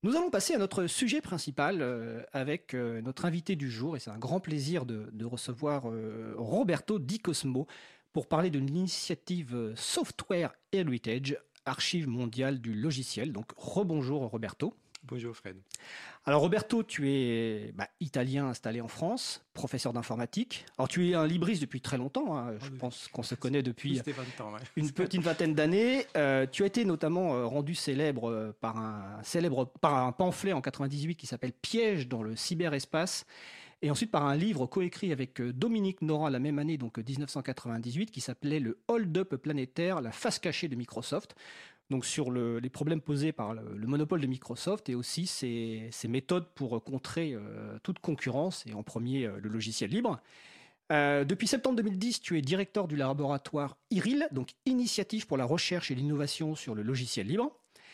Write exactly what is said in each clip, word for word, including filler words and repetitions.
Nous allons passer à notre sujet principal euh, avec euh, notre invité du jour, et c'est un grand plaisir de, de recevoir euh, Roberto Di Cosmo pour parler de l'initiative euh, Software Heritage, Archive mondiale du logiciel. Donc rebonjour Roberto. Bonjour Fred. Alors Roberto, tu es bah, italien installé en France, professeur d'informatique. Alors tu es un libriste depuis très longtemps, hein. Je Ah oui. pense qu'on se connaît depuis vingt ans, ouais. une petite vingtaine d'années. Euh, tu as été notamment euh, rendu célèbre, euh, par un, célèbre par un pamphlet en quatre-vingt-dix-huit qui s'appelle Piège dans le cyberespace, et ensuite par un livre coécrit avec euh, Dominique Nora la même année, donc dix-neuf cent quatre-vingt-dix-huit, qui s'appelait Le hold-up planétaire, la face cachée de Microsoft. Donc sur le, les problèmes posés par le, le monopole de Microsoft et aussi ses, ses méthodes pour contrer euh, toute concurrence, et en premier euh, le logiciel libre. Euh, depuis septembre deux mille dix, tu es directeur du laboratoire I R I L, donc Initiative pour la recherche et l'innovation sur le logiciel libre.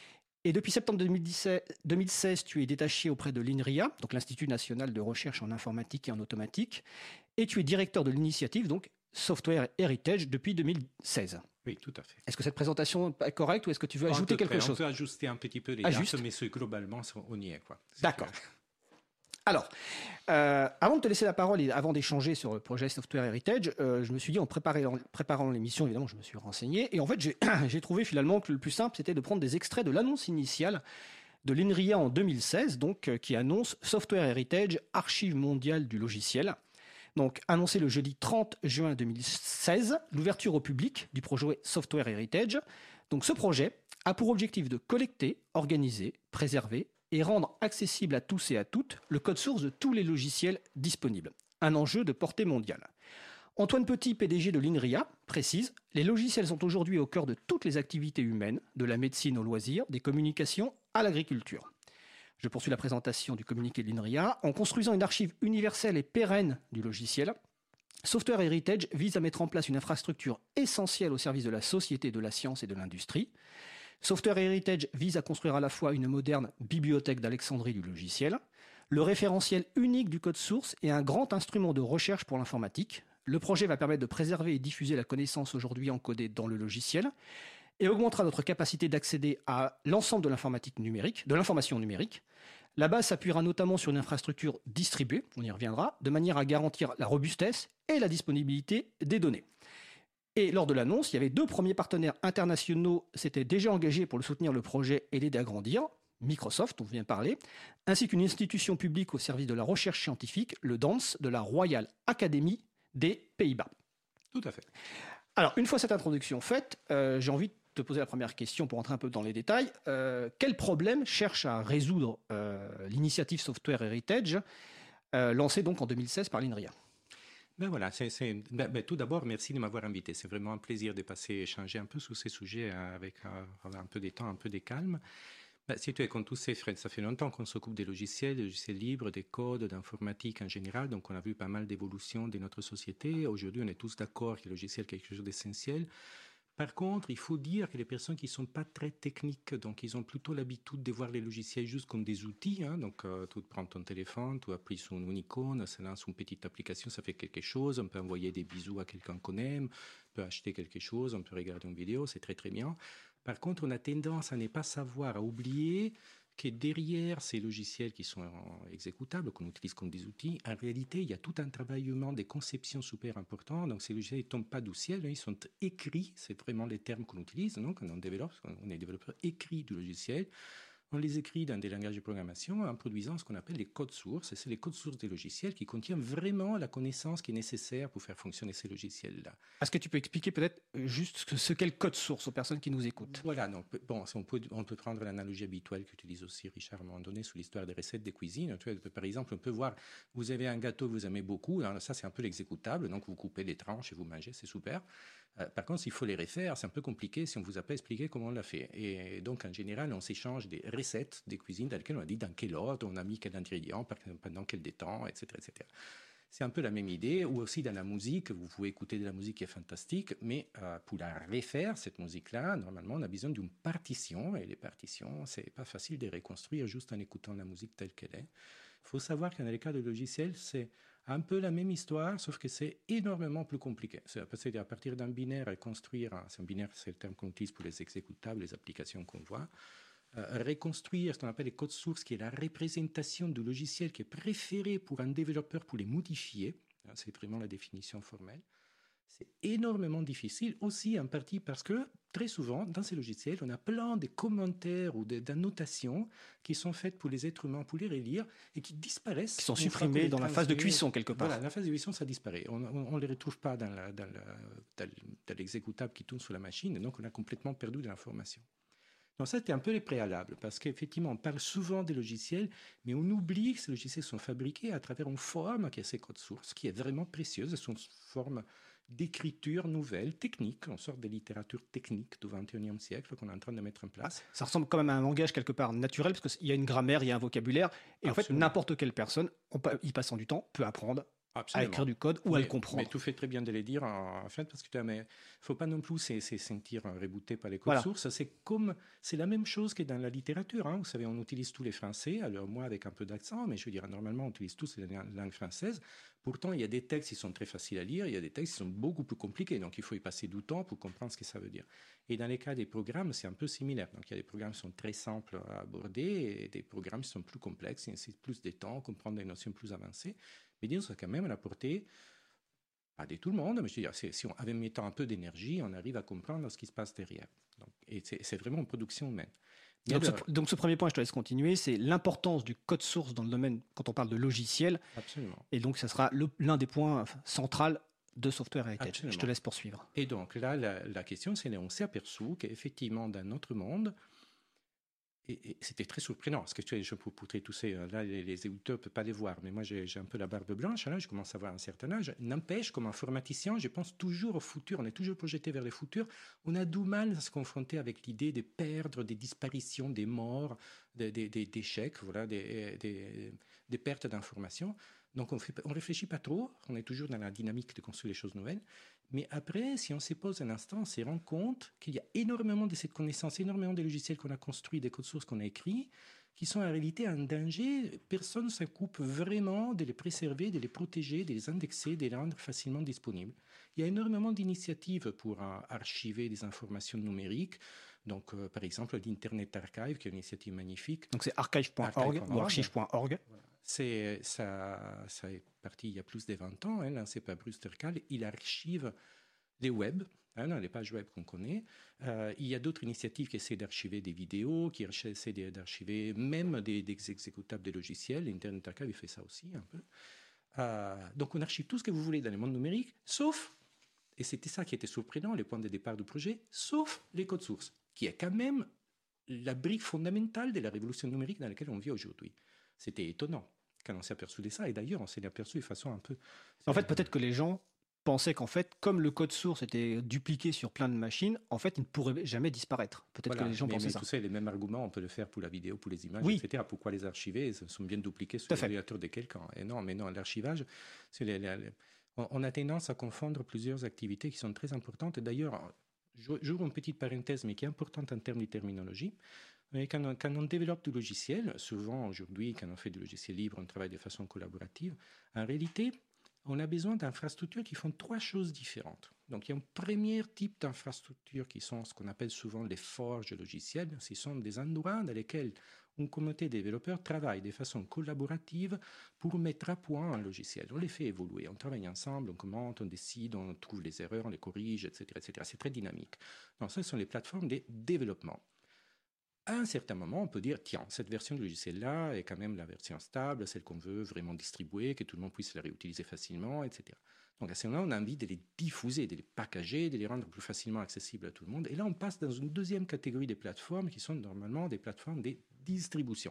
Et depuis septembre deux mille seize, tu es détaché auprès de l'I N R I A, donc l'Institut national de recherche en informatique et en automatique, et tu es directeur de l'initiative, donc Software Heritage, depuis deux mille seize. Oui, tout à fait. Est-ce que cette présentation est correcte ou est-ce que tu veux En ajouter quelque près, chose? On peut ajuster un petit peu les Ajuste. dates, mais c'est globalement, on y est, quoi. D'accord. Alors, euh, avant de te laisser la parole et avant d'échanger sur le projet Software Heritage, euh, je me suis dit, en préparant, préparant l'émission, évidemment, je me suis renseigné. Et en fait, j'ai, j'ai trouvé finalement que le plus simple, c'était de prendre des extraits de l'annonce initiale de l'I N R I A en deux mille seize, donc, euh, qui annonce Software Heritage, Archive mondiale du logiciel. Donc, annoncé le jeudi trente juin deux mille seize, l'ouverture au public du projet Software Heritage. Donc, ce projet a pour objectif de collecter, organiser, préserver et rendre accessible à tous et à toutes le code source de tous les logiciels disponibles. Un enjeu de portée mondiale. Antoine Petit, P D G de l'I N R I A, précise « Les logiciels sont aujourd'hui au cœur de toutes les activités humaines, de la médecine au loisir, des communications à l'agriculture. » Je poursuis la présentation du communiqué de l'I N R I A. En construisant une archive universelle et pérenne du logiciel, Software Heritage vise à mettre en place une infrastructure essentielle au service de la société, de la science et de l'industrie. Software Heritage vise à construire à la fois une moderne bibliothèque d'Alexandrie du logiciel, le référentiel unique du code source et un grand instrument de recherche pour l'informatique. Le projet va permettre de préserver et diffuser la connaissance aujourd'hui encodée dans le logiciel et augmentera notre capacité d'accéder à l'ensemble de l'informatique numérique, de l'information numérique. La base s'appuiera notamment sur une infrastructure distribuée, on y reviendra, de manière à garantir la robustesse et la disponibilité des données. Et lors de l'annonce, il y avait deux premiers partenaires internationaux s'étaient déjà engagés pour le soutenir le projet et l'aider à grandir, Microsoft, dont on vient de parler, ainsi qu'une institution publique au service de la recherche scientifique, le D A N S, de la Royal Academy des Pays-Bas. Tout à fait. Alors, une fois cette introduction faite, euh, j'ai envie de te poser la première question pour entrer un peu dans les détails. Euh, quel problème cherche à résoudre euh, l'initiative Software Heritage, euh, lancée donc en deux mille seize par l'I N R I A? Ben voilà, c'est, c'est, ben, ben, tout d'abord, merci de m'avoir invité. C'est vraiment un plaisir de passer, échanger un peu sur ces sujets avec euh, un peu de temps, un peu de calme. Ben, si tu es comme tous ces Fred, ça fait longtemps qu'on s'occupe des logiciels, des logiciels libres, des codes, d'informatique en général. Donc, on a vu pas mal d'évolutions de notre société. Aujourd'hui, on est tous d'accord que le logiciel est quelque chose d'essentiel. Par contre, il faut dire que les personnes qui ne sont pas très techniques, donc ils ont plutôt l'habitude de voir les logiciels juste comme des outils. Hein, donc, euh, tu prends ton téléphone, tu appuies sur une icône, ça lance une petite application, ça fait quelque chose. On peut envoyer des bisous à quelqu'un qu'on aime, on peut acheter quelque chose, on peut regarder une vidéo, c'est très très bien. Par contre, on a tendance à ne pas savoir, à oublier que derrière ces logiciels qui sont exécutables, qu'on utilise comme des outils, en réalité, il y a tout un travail humain de conception super important. Donc, ces logiciels ne tombent pas du ciel, ils sont écrits, c'est vraiment les termes qu'on utilise. Donc, quand on développe, on est développeur écrit du logiciel. On les écrit dans des langages de programmation en produisant ce qu'on appelle les codes sources. Et c'est les codes sources des logiciels qui contiennent vraiment la connaissance qui est nécessaire pour faire fonctionner ces logiciels-là. Est-ce que tu peux expliquer peut-être juste ce qu'est le code source aux personnes qui nous écoutent? Voilà, donc, bon, on peut, on peut prendre l'analogie habituelle qu'utilise aussi Richard à un moment donné sur l'histoire des recettes de cuisine. Tu vois, par exemple, on peut voir, vous avez un gâteau que vous aimez beaucoup, alors ça c'est un peu l'exécutable, donc vous coupez les tranches et vous mangez, c'est super. Euh, par contre, s'il faut les refaire, c'est un peu compliqué si on ne vous a pas expliqué comment on l'a fait. Et donc, en général, on s'échange des recettes des cuisines dans lesquelles on a dit dans quel ordre, on a mis quel ingrédient, pendant quel temps, et cetera, et cetera. C'est un peu la même idée, ou aussi dans la musique, vous pouvez écouter de la musique qui est fantastique, mais euh, pour la refaire, cette musique-là, normalement, on a besoin d'une partition, et les partitions, c'est pas facile de reconstruire juste en écoutant la musique telle qu'elle est. Il faut savoir que dans les cas de logiciels, c'est un peu la même histoire, sauf que c'est énormément plus compliqué. C'est à partir d'un binaire et construire, un, c'est un binaire, c'est le terme qu'on utilise pour les exécutables, les applications qu'on voit. euh, reconstruire ce qu'on appelle les codes sources, qui est la représentation du logiciel qui est préférée pour un développeur pour les modifier. C'est vraiment la définition formelle. C'est énormément difficile aussi en partie parce que très souvent dans ces logiciels on a plein de commentaires ou d'annotations qui sont faites pour les êtres humains pour les relire et qui disparaissent. Qui sont supprimés dans la phase de cuisson quelque part. Voilà, la phase de cuisson ça disparaît. On ne les retrouve pas dans, la, dans, la, dans, dans l'exécutable qui tourne sur la machine et donc on a complètement perdu de l'information. Donc ça, c'était un peu les préalables, parce qu'effectivement, on parle souvent des logiciels, mais on oublie que ces logiciels sont fabriqués à travers une forme qui est ces codes sources, qui est vraiment précieuse. C'est une forme d'écriture nouvelle, technique, en sorte de littérature technique du vingt et unième siècle qu'on est en train de mettre en place. Ah, ça ressemble quand même à un langage quelque part naturel, parce qu'il y a une grammaire, il y a un vocabulaire, et Absolument. En fait, n'importe quelle personne, y passant du temps, peut apprendre Absolument. À écrire du code ou mais, à le comprendre. Mais tu fais très bien de le dire, en fait, parce que il ne faut pas non plus se, se sentir rebooté par les codes voilà. sources. C'est, comme, c'est la même chose que dans la littérature. Hein. Vous savez, on utilise tous les français, alors moi avec un peu d'accent, mais je veux dire, normalement, on utilise tous la langue française. Pourtant, il y a des textes qui sont très faciles à lire, il y a des textes qui sont beaucoup plus compliqués, donc il faut y passer du temps pour comprendre ce que ça veut dire. Et dans les cas des programmes, c'est un peu similaire. Donc il y a des programmes qui sont très simples à aborder et des programmes qui sont plus complexes, qui nécessitent plus de temps, comprendre des notions plus avancées. Mais disons, c'est quand même à la portée, pas de tout le monde, mais je veux dire, si on avait mis un peu d'énergie, on arrive à comprendre ce qui se passe derrière. Donc, et c'est, c'est vraiment une production humaine. Donc, alors, ce, donc ce premier point, je te laisse continuer, c'est l'importance du code source dans le domaine, quand on parle de logiciel. Absolument. Et donc, ça sera le, l'un des points centraux de Software Heritage. Absolument. Je te laisse poursuivre. Et donc là, la, la question, c'est qu'on s'est aperçu qu'effectivement, dans notre monde, Et, et c'était très surprenant, parce que tu sais, je peux poutrer tous ces... Là, les, les éditeurs ne peuvent pas les voir, mais moi, j'ai, j'ai un peu la barbe blanche, là, je commence à avoir un certain âge. N'empêche, comme informaticien, je pense toujours au futur, on est toujours projeté vers le futur. On a du mal à se confronter avec l'idée de perdre, des disparitions, des morts, des, des, des échecs, voilà, des, des, des pertes d'informations. Donc, on ne réfléchit pas trop, on est toujours dans la dynamique de construire les choses nouvelles. Mais après, si on se pose un instant, on se rend compte qu'il y a énormément de cette connaissance, énormément de logiciels qu'on a construits, des codes sources qu'on a écrits, qui sont en réalité un danger. Personne ne s'occupe vraiment de les préserver, de les protéger, de les indexer, de les rendre facilement disponibles. Il y a énormément d'initiatives pour uh, archiver des informations numériques. Donc, euh, par exemple, l'Internet Archive, qui est une initiative magnifique. Donc, c'est archive point org ou archive point org. Voilà. C'est, ça, ça est parti il y a plus de vingt ans, hein, lancé par Bruce Tercal. Il archive les web, hein, les pages web qu'on connaît. Euh, il y a d'autres initiatives qui essaient d'archiver des vidéos, qui essaient d'archiver même des, des exécutables des logiciels. L'Internet Archive il fait ça aussi un peu. Euh, donc on archive tout ce que vous voulez dans le monde numérique, sauf, et c'était ça qui était surprenant, les points de départ du projet, sauf les codes sources, qui est quand même la brique fondamentale de la révolution numérique dans laquelle on vit aujourd'hui. C'était étonnant quand on s'est aperçu de ça, et d'ailleurs on s'est aperçu de façon un peu... En fait, peut-être que les gens pensaient qu'en fait, comme le code source était dupliqué sur plein de machines, en fait, il ne pourrait jamais disparaître. Peut-être voilà, que les gens mais, pensaient mais ça. Tu sais, les mêmes arguments, on peut le faire pour la vidéo, pour les images, oui. et cetera. Pourquoi les archiver? Ils sont bien dupliqués sur l'ordinateur de quelqu'un. Et non, mais non, l'archivage, c'est les, les, les... on a tendance à confondre plusieurs activités qui sont très importantes. Et d'ailleurs, j'ouvre une petite parenthèse, mais qui est importante en termes de terminologie. Mais quand, on, quand on développe du logiciel, souvent aujourd'hui, quand on fait du logiciel libre, on travaille de façon collaborative. En réalité, on a besoin d'infrastructures qui font trois choses différentes. Donc, il y a un premier type d'infrastructures qui sont ce qu'on appelle souvent les forges logicielles. Ce sont des endroits dans lesquels une communauté de développeurs travaille de façon collaborative pour mettre à point un logiciel. On les fait évoluer, on travaille ensemble, on commente, on décide, on trouve les erreurs, on les corrige, et cetera, et cetera. C'est très dynamique. Donc, ce sont les plateformes de développement. À un certain moment, on peut dire, tiens, cette version du logiciel-là est quand même la version stable, celle qu'on veut vraiment distribuer, que tout le monde puisse la réutiliser facilement, et cetera. Donc à ce moment-là, on a envie de les diffuser, de les packager, de les rendre plus facilement accessibles à tout le monde. Et là, on passe dans une deuxième catégorie de plateformes qui sont normalement des plateformes de distribution.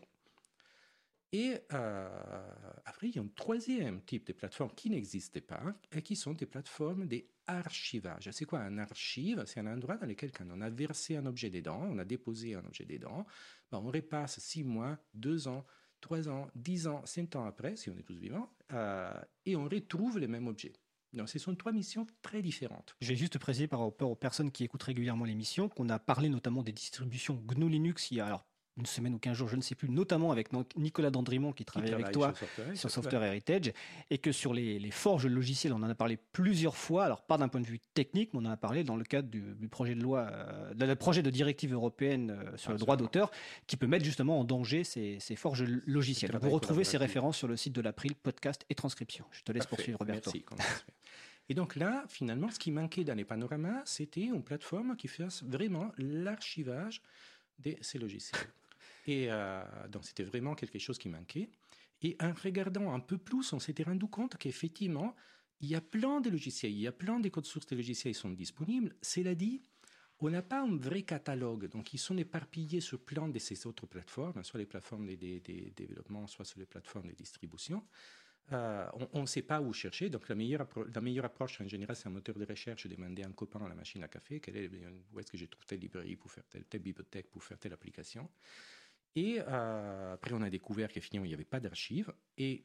Et euh, après, il y a un troisième type de plateformes qui n'existait pas et qui sont des plateformes d'archivage. C'est quoi un archive? C'est un endroit dans lequel, quand on a versé un objet dedans, on a déposé un objet dedans, ben on repasse six mois, deux ans, trois ans, dix ans, cinq ans après, si on est tous vivants, euh, et on retrouve les mêmes objets. Donc, ce sont trois missions très différentes. Je vais juste préciser par rapport aux personnes qui écoutent régulièrement l'émission qu'on a parlé notamment des distributions G N U Linux il y a alors une semaine ou quinze jours, je ne sais plus, notamment avec Nicolas Dandrimont qui travaille, qui travaille avec toi sur Software, sur Software Heritage, et que sur les, les forges logicielles, on en a parlé plusieurs fois, alors pas d'un point de vue technique, mais on en a parlé dans le cadre du, du projet de loi, euh, de, projet de directive européenne euh, sur Absolument. Le droit d'auteur, qui peut mettre justement en danger ces, ces forges logicielles. Vous retrouvez ces références sur le site de l'April, podcast et transcription. Je te laisse Parfait. Poursuivre, Roberto. Merci. Et donc là, finalement, ce qui manquait dans les panoramas, c'était une plateforme qui fasse vraiment l'archivage de ces logiciels. Et euh, donc, c'était vraiment quelque chose qui manquait. Et en regardant un peu plus, on s'était rendu compte qu'effectivement, il y a plein de logiciels, il y a plein de codes sources de logiciels qui sont disponibles. Cela dit, on n'a pas un vrai catalogue. Donc, ils sont éparpillés sur plein de ces autres plateformes, soit les plateformes de, de, de développement, soit sur les plateformes de distribution. Euh, on ne sait pas où chercher. Donc, la meilleure, la meilleure approche, en général, c'est un moteur de recherche. Demander à un copain à la machine à café quelle est, où est-ce que je trouve telle librairie pour faire telle, telle bibliothèque pour faire telle application. Et euh, après, on a découvert qu'effectivement, il n'y avait pas d'archives. Et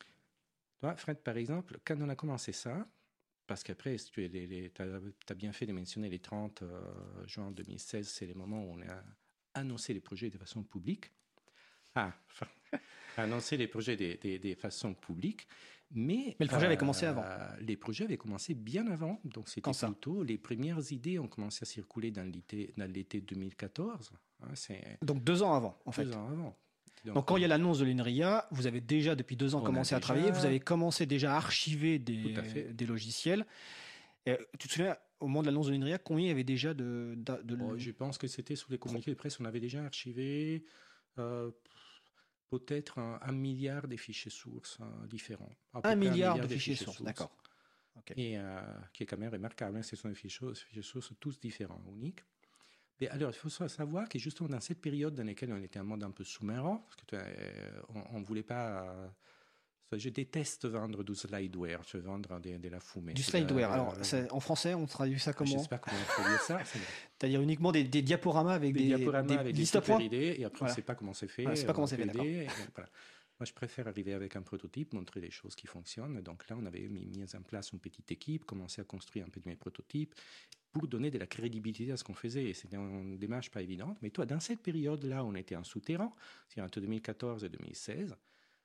toi, Fred, par exemple, quand on a commencé ça, parce qu'après, si tu as bien fait de mentionner les trente juin deux mille seize, c'est le moment où on a annoncé les projets de façon publique. Ah, enfin, annoncé les projets de, de, de façon publique. Mais, mais le projet euh, avait commencé avant. Les projets avaient commencé bien avant. Donc, c'était plutôt les premières idées ont commencé à circuler dans l'été, dans l'été deux mille quatorze. Hein, c'est donc, deux ans avant, en fait. Deux ans avant. Donc, donc quand il y a l'annonce de l'INRIA, vous avez déjà, depuis deux ans, commencé à déjà... travailler. Vous avez commencé déjà à archiver des, des logiciels. Et, tu te souviens, au moment de l'annonce de l'INRIA, combien il y avait déjà de... de, de... Oh, je pense que c'était sous les communiqués de presse, on avait déjà archivé... Euh, peut-être un, un milliard de fichiers sources euh, différents. Un milliard, un milliard de, de fichiers, fichiers sources, sources, d'accord. Okay. Et euh, qui est quand même remarquable, hein, ce sont des fichiers, fichiers sources tous différents, uniques. Mais alors, il faut savoir que justement dans cette période dans laquelle on était un monde un peu sous-marin, parce que euh, on ne voulait pas... Euh, je déteste vendre du slideware, je veux vendre de, de la fumée. Du slideware, euh, alors euh, en français, on traduit ça comment? Je ne sais pas comment on traduit ça. C'est-à-dire uniquement des, des diaporamas avec des, des, diaporamas des, avec des listes à points idées, et après voilà. On ne sait pas comment c'est fait. Voilà, c'est pas comment c'est fait, d'accord. Et, voilà. Moi, je préfère arriver avec un prototype, montrer les choses qui fonctionnent. Donc là, on avait mis, mis en place une petite équipe, commencé à construire un peu de mes prototypes pour donner de la crédibilité à ce qu'on faisait. Et c'était une démarche pas évidente. Mais toi, dans cette période-là, on était en souterrain, c'est entre deux mille quatorze et deux mille seize.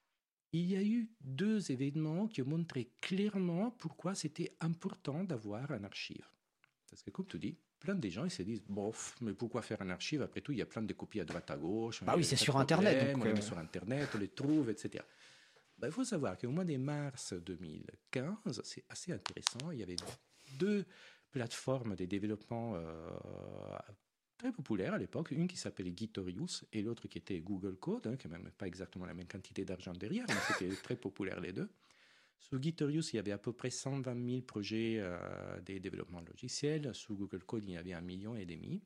Il y a eu deux événements qui ont montré clairement pourquoi c'était important d'avoir un archive. Parce que, comme tu dis, plein de gens ils se disent bof, mais pourquoi faire un archive? Après tout, il y a plein de copies à droite à gauche. Bah oui, c'est sur Internet. Donc, on euh... les met sur Internet, on les trouve, et cetera. Bah, il faut savoir qu'au mois de mars deux mille quinze, c'est assez intéressant, il y avait deux plateformes de développement euh, très populaires à l'époque, une qui s'appelait Gitorius et l'autre qui était Google Code, hein, qui n'a même pas exactement la même quantité d'argent derrière, mais c'était très populaire les deux. Sur Gitorius, il y avait à peu près cent vingt mille projets euh, de développement logiciel. Sur Google Code, il y avait un million et demi.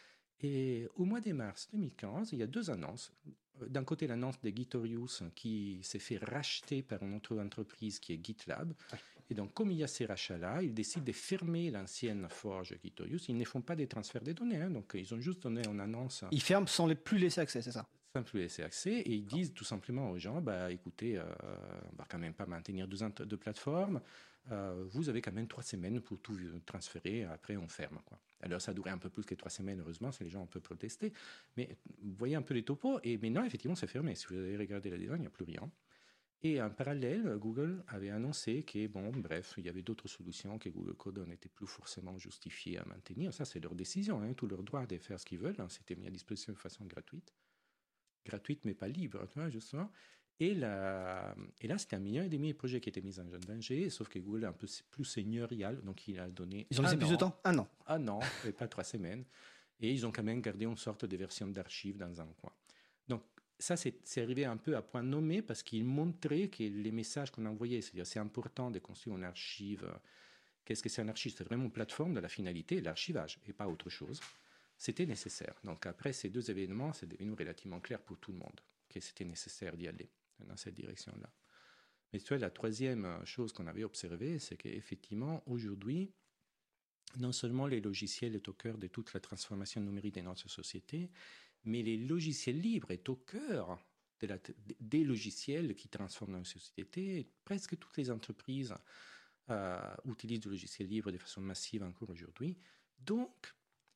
Et au mois de mars deux mille quinze, il y a deux annonces. D'un côté, l'annonce de Gitorius qui s'est fait racheter par une autre entreprise qui est GitLab. Et donc, comme il y a ces rachats-là, ils décident de fermer l'ancienne forge Gitorius. Ils ne font pas des transferts de données. Hein, donc, ils ont juste donné une annonce. Ils ferment sans les plus laisser accès, c'est ça? Sans plus laisser accès. Et ils disent tout simplement aux gens, bah, écoutez, euh, on ne va quand même pas maintenir deux, deux plateformes. Euh, vous avez quand même trois semaines pour tout transférer. Après, on ferme, quoi. Alors, ça a duré un peu plus que trois semaines, heureusement, si les gens ont un peu protesté. Mais vous voyez un peu les topos. Et maintenant, effectivement, c'est fermé. Si vous avez regardé la design, il n'y a plus rien. Et en parallèle, Google avait annoncé que, bon, bref, il y avait d'autres solutions, que Google Code n'était plus forcément justifié à maintenir. Ça, c'est leur décision, hein, tout leur droit de faire ce qu'ils veulent. Hein. C'était mis à disposition de façon gratuite. Gratuite, mais pas libre, tu vois, justement. Et là, et là c'était un million et demi de projets qui étaient mis en danger, sauf que Google est un peu plus seigneurial, donc il a donné. Ils ont laissé plus de temps? Un an. Un an, et pas trois semaines. Et ils ont quand même gardé une sorte de version d'archives dans un coin. Donc, ça, c'est, c'est arrivé un peu à point nommé parce qu'il montrait que les messages qu'on envoyait, c'est-à-dire c'est important de construire une archive. Qu'est-ce que c'est un archive? C'est vraiment une plateforme de la finalité, l'archivage, et pas autre chose. C'était nécessaire. Donc, après ces deux événements, c'est devenu relativement clair pour tout le monde que c'était nécessaire d'y aller dans cette direction-là. Mais tu vois, la troisième chose qu'on avait observée, c'est qu'effectivement, aujourd'hui, non seulement les logiciels sont au cœur de toute la transformation numérique de notre société, mais les logiciels libres sont au cœur de la, des logiciels qui transforment notre société. Presque toutes les entreprises euh, utilisent du logiciel libre de façon massive encore aujourd'hui. Donc,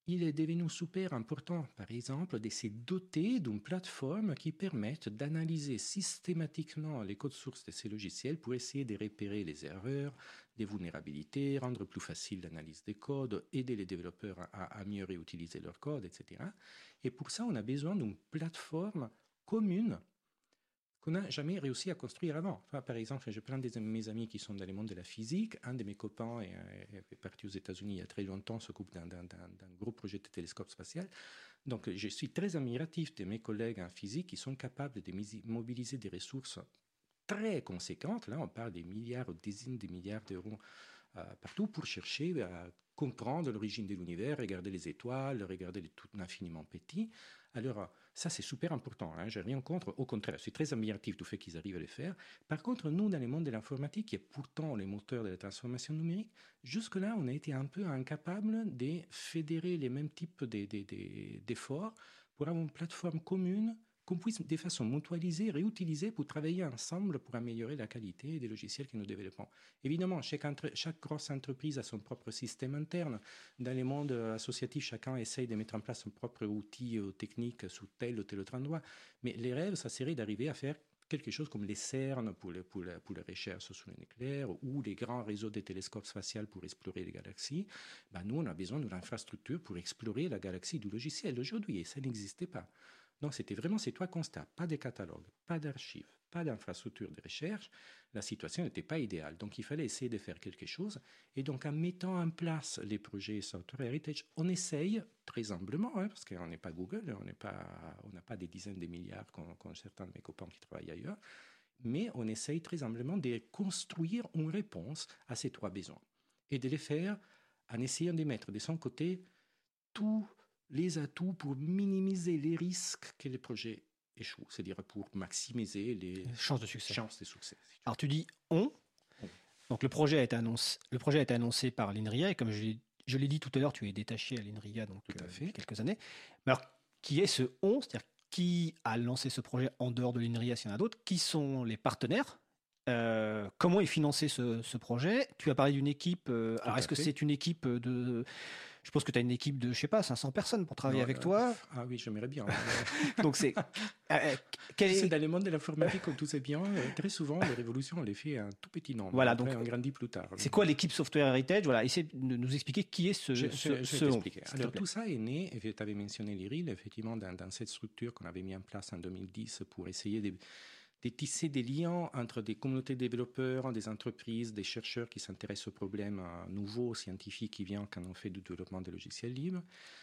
il est devenu super important, par exemple, de se doter d'une plateforme qui permette d'analyser systématiquement les codes sources de ces logiciels pour essayer de repérer les erreurs, les vulnérabilités, rendre plus facile l'analyse des codes, aider les développeurs à, à mieux réutiliser leurs codes, et cetera. Et pour ça, on a besoin d'une plateforme commune qu'on n'a jamais réussi à construire avant. Enfin, par exemple, je prends des de mes amis qui sont dans le monde de la physique. Un de mes copains est, est parti aux États-Unis il y a très longtemps, s'occupe d'un, d'un, d'un gros projet de télescope spatial. Donc, je suis très admiratif de mes collègues en physique qui sont capables de mobiliser des ressources très conséquentes. Là, on parle des milliards, des dizaines de milliards d'euros euh, partout pour chercher à comprendre l'origine de l'univers, regarder les étoiles, regarder les tout infiniment petits. Alors, ça, c'est super important. Hein. Je n'ai rien contre. Au contraire, je suis très admiratif du fait qu'ils arrivent à le faire. Par contre, nous, dans le monde de l'informatique, qui est pourtant le moteur de la transformation numérique, jusque-là, on a été un peu incapables de fédérer les mêmes types de, de, de, d'efforts pour avoir une plateforme commune qu'on puisse de façon mutualisée, réutiliser pour travailler ensemble pour améliorer la qualité des logiciels que nous développons. Évidemment, chaque, entre, chaque grosse entreprise a son propre système interne. Dans le monde associatif, chacun essaye de mettre en place son propre outil technique sous tel ou tel autre endroit. Mais les rêves, ça serait d'arriver à faire quelque chose comme les CERN pour, le, pour, la, pour la recherche sur le nucléaire ou les grands réseaux de télescopes spatials pour explorer les galaxies. Ben, nous, on a besoin d'une infrastructure pour explorer la galaxie du logiciel aujourd'hui, et ça n'existait pas. Donc, c'était vraiment ces trois constats. Pas de catalogue, pas d'archives, pas d'infrastructure de recherche. La situation n'était pas idéale. Donc, il fallait essayer de faire quelque chose. Et donc, en mettant en place les projets Software Heritage, on essaye, très humblement, hein, parce qu'on n'est pas Google, on n'est pas, on n'a pas des dizaines de milliards comme, comme certains de mes copains qui travaillent ailleurs, mais on essaye très humblement de construire une réponse à ces trois besoins. Et de les faire en essayant de mettre de son côté tout les atouts pour minimiser les risques que les projets échouent, c'est-à-dire pour maximiser les, les chances de succès. Chances de succès. Alors tu dis on, on. Donc le projet a été annoncé, le projet a été annoncé par l'INRIA et comme je l'ai, je l'ai dit tout à l'heure, tu es détaché à l'INRIA donc tout à euh, fait. depuis quelques années. Mais alors qui est ce on, c'est-à-dire qui a lancé ce projet en dehors de l'INRIA s'il y en a d'autres? Qui sont les partenaires? Euh, comment est financé ce, ce projet? Tu as parlé d'une équipe. Euh, alors est-ce que fait. c'est une équipe de Je pense que tu as une équipe de, je sais pas, cinq cents personnes pour travailler non, avec euh, toi. Ah oui, j'aimerais bien. Donc c'est... Euh, quel est... C'est dans le monde de l'informatique, comme tout sait bien, très souvent, les révolutions, on les fait à un tout petit nombre. Voilà, Après, donc on grandit plus tard. C'est quoi l'équipe Software Heritage? Voilà, essaie de nous expliquer qui est ce... Je, ce, je, je ce vais t'expliquer. Alors, tout ça est né, et tu avais mentionné l'IRIL, effectivement, dans, dans cette structure qu'on avait mis en place en deux mille dix pour essayer de... de tisser des liens entre des communautés de développeurs, des entreprises, des chercheurs qui s'intéressent aux problèmes euh, nouveaux, scientifiques qui viennent quand on fait du développement de logiciels libres.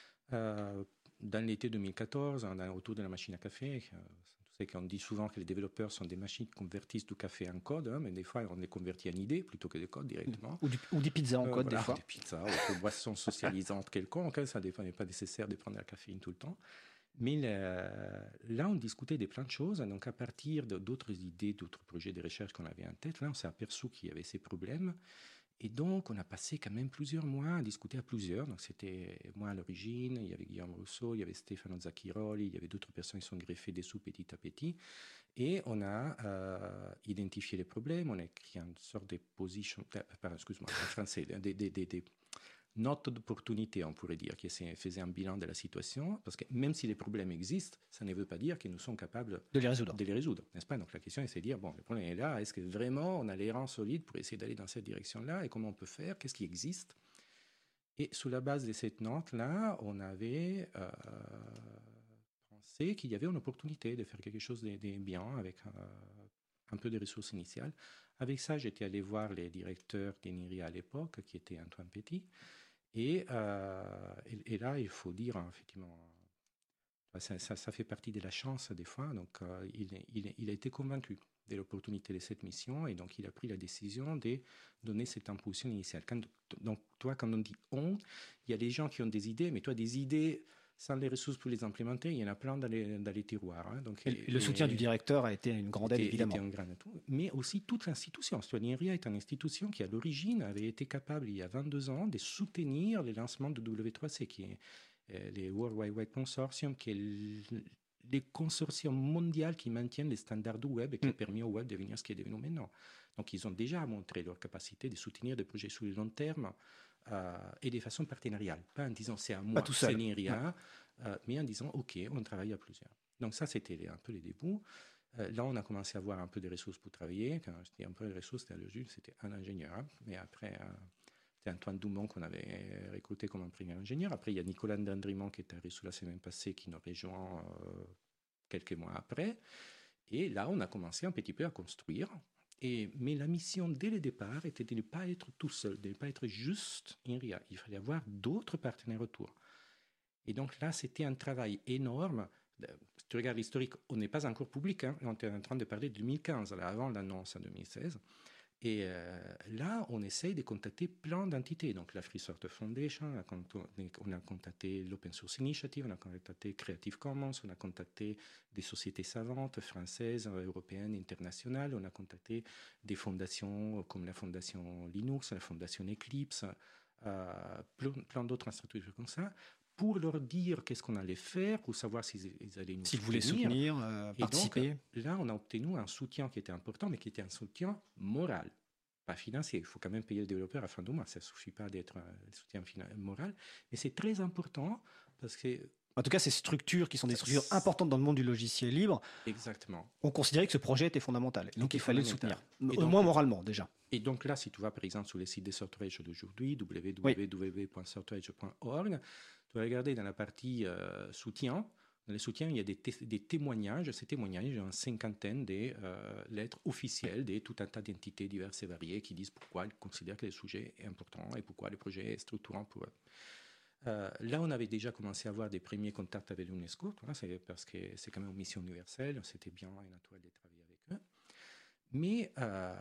Euh, dans l'été deux mille quatorze, dans, autour de la machine à café, euh, tu sais qu'on dit souvent que les développeurs sont des machines qui convertissent du café en code, hein, mais des fois on les convertit en idées plutôt que des codes directement. Ou, du, ou des pizzas en euh, code, voilà, des fois. Des pizzas, ou des boissons socialisantes quelconques, hein, ça n'est pas nécessaire de prendre la caféine tout le temps. Mais le, là, on discutait de plein de choses. Donc, à partir d'autres idées, d'autres projets de recherche qu'on avait en tête, là, on s'est aperçu qu'il y avait ces problèmes. Et donc, on a passé quand même plusieurs mois à discuter à plusieurs. Donc, c'était moi à l'origine, il y avait Guillaume Rousseau, il y avait Stefano Zacchiroli, il y avait d'autres personnes qui sont greffées dessous petit à petit. Et on a euh, identifié les problèmes, on a écrit une sorte de position, pardon, excuse-moi, en français, des... des, des, des note d'opportunité, on pourrait dire, qui faisait un bilan de la situation, parce que même si les problèmes existent, ça ne veut pas dire que nous sommes capables de les résoudre. De les résoudre, n'est-ce pas? Donc la question, c'est de dire, bon, le problème est là, est-ce que vraiment on a les rangs solides pour essayer d'aller dans cette direction-là, et comment on peut faire, qu'est-ce qui existe? Et sous la base de cette note-là, on avait euh, pensé qu'il y avait une opportunité de faire quelque chose de, de bien avec euh, un peu de ressources initiales. Avec ça, j'étais allé voir les directeurs d'Eniria à l'époque, qui était Antoine Petit. Et, euh, et, et là, il faut dire, hein, effectivement, ça, ça, ça fait partie de la chance des fois. Donc, euh, il, il, il a été convaincu de l'opportunité de cette mission et donc il a pris la décision de donner cette impulsion initiale. Quand, donc, toi, quand on dit on, il y a des gens qui ont des idées, mais toi, des idées sans les ressources pour les implémenter, il y en a plein dans les, dans les tiroirs. Hein. Donc, et, et le soutien et, du directeur a été une grande aide, était, évidemment. Était un grand atout, mais aussi toute l'institution. L'INRIA est une institution qui, à l'origine, avait été capable, il y a vingt-deux ans, de soutenir les lancements de W trois C, qui est euh, les World Wide Web Consortium, qui est le, les consortiums mondiaux qui maintiennent les standards du web et qui mm. a permis au web de devenir ce qui est devenu maintenant. Donc, ils ont déjà montré leur capacité de soutenir des projets sur le long terme euh, et de façon partenariale. Pas en disant c'est à moi, Pas tout seul. c'est l'INRIA, Ouais. euh, mais en disant ok, on travaille à plusieurs. Donc ça, c'était les- un peu les débuts. Euh, là, on a commencé à avoir un peu de ressources pour travailler. Quand je dis un peu de ressources, c'était à l'U, c'était un ingénieur. Hein. Mais après, euh, c'était Antoine Doumont qu'on avait recruté comme un premier ingénieur. Après, il y a Nicolas Dandrimont qui est arrivé sous la semaine passée, qui nous rejoint euh, quelques mois après. Et là, on a commencé un petit peu à construire. Et, mais la mission dès le départ était de ne pas être tout seul, de ne pas être juste INRIA. Il fallait avoir d'autres partenaires autour. Et donc là, c'était un travail énorme. Si tu regardes l'historique, on n'est pas encore public. Hein, on est en train de parler de deux mille quinze, là, avant l'annonce en deux mille seize. Et euh, là, on essaye de contacter plein d'entités. Donc, la Free Software Foundation, on a, on a contacté l'Open Source Initiative, on a contacté Creative Commons, on a contacté des sociétés savantes françaises, européennes, internationales, on a contacté des fondations comme la Fondation Linux, la Fondation Eclipse, euh, plein, plein d'autres structures comme ça, pour leur dire qu'est-ce qu'on allait faire, pour savoir s'ils ils allaient nous S'ils soutenir. voulaient soutenir, euh, Et participer. donc, là, on a obtenu un soutien qui était important, mais qui était un soutien moral, pas financier. Il faut quand même payer le développeur à la fin du mois. Ça ne suffit pas d'être un soutien moral. Mais c'est très important parce que... En tout cas, ces structures qui sont des structures importantes dans le monde du logiciel libre, exactement, ont considéré que ce projet était fondamental. Et donc, était il fallait le soutenir. Et Au donc, moins moralement, déjà. Et donc là, si tu vas par exemple sur les sites des Software d'aujourd'hui, w w w point software point org, tu vas regarder dans la partie euh, soutien. Dans les soutiens, il y a des, té- des témoignages. Ces témoignages, il y a une cinquantaine de euh, lettres officielles de tout un tas d'entités diverses et variées qui disent pourquoi ils considèrent que le sujet est important et pourquoi le projet est structurant pour eux. Euh, là, on avait déjà commencé à avoir des premiers contacts avec l'UNESCO, c'est parce que c'est quand même une mission universelle, c'était bien et naturel de travailler avec eux. Mais euh,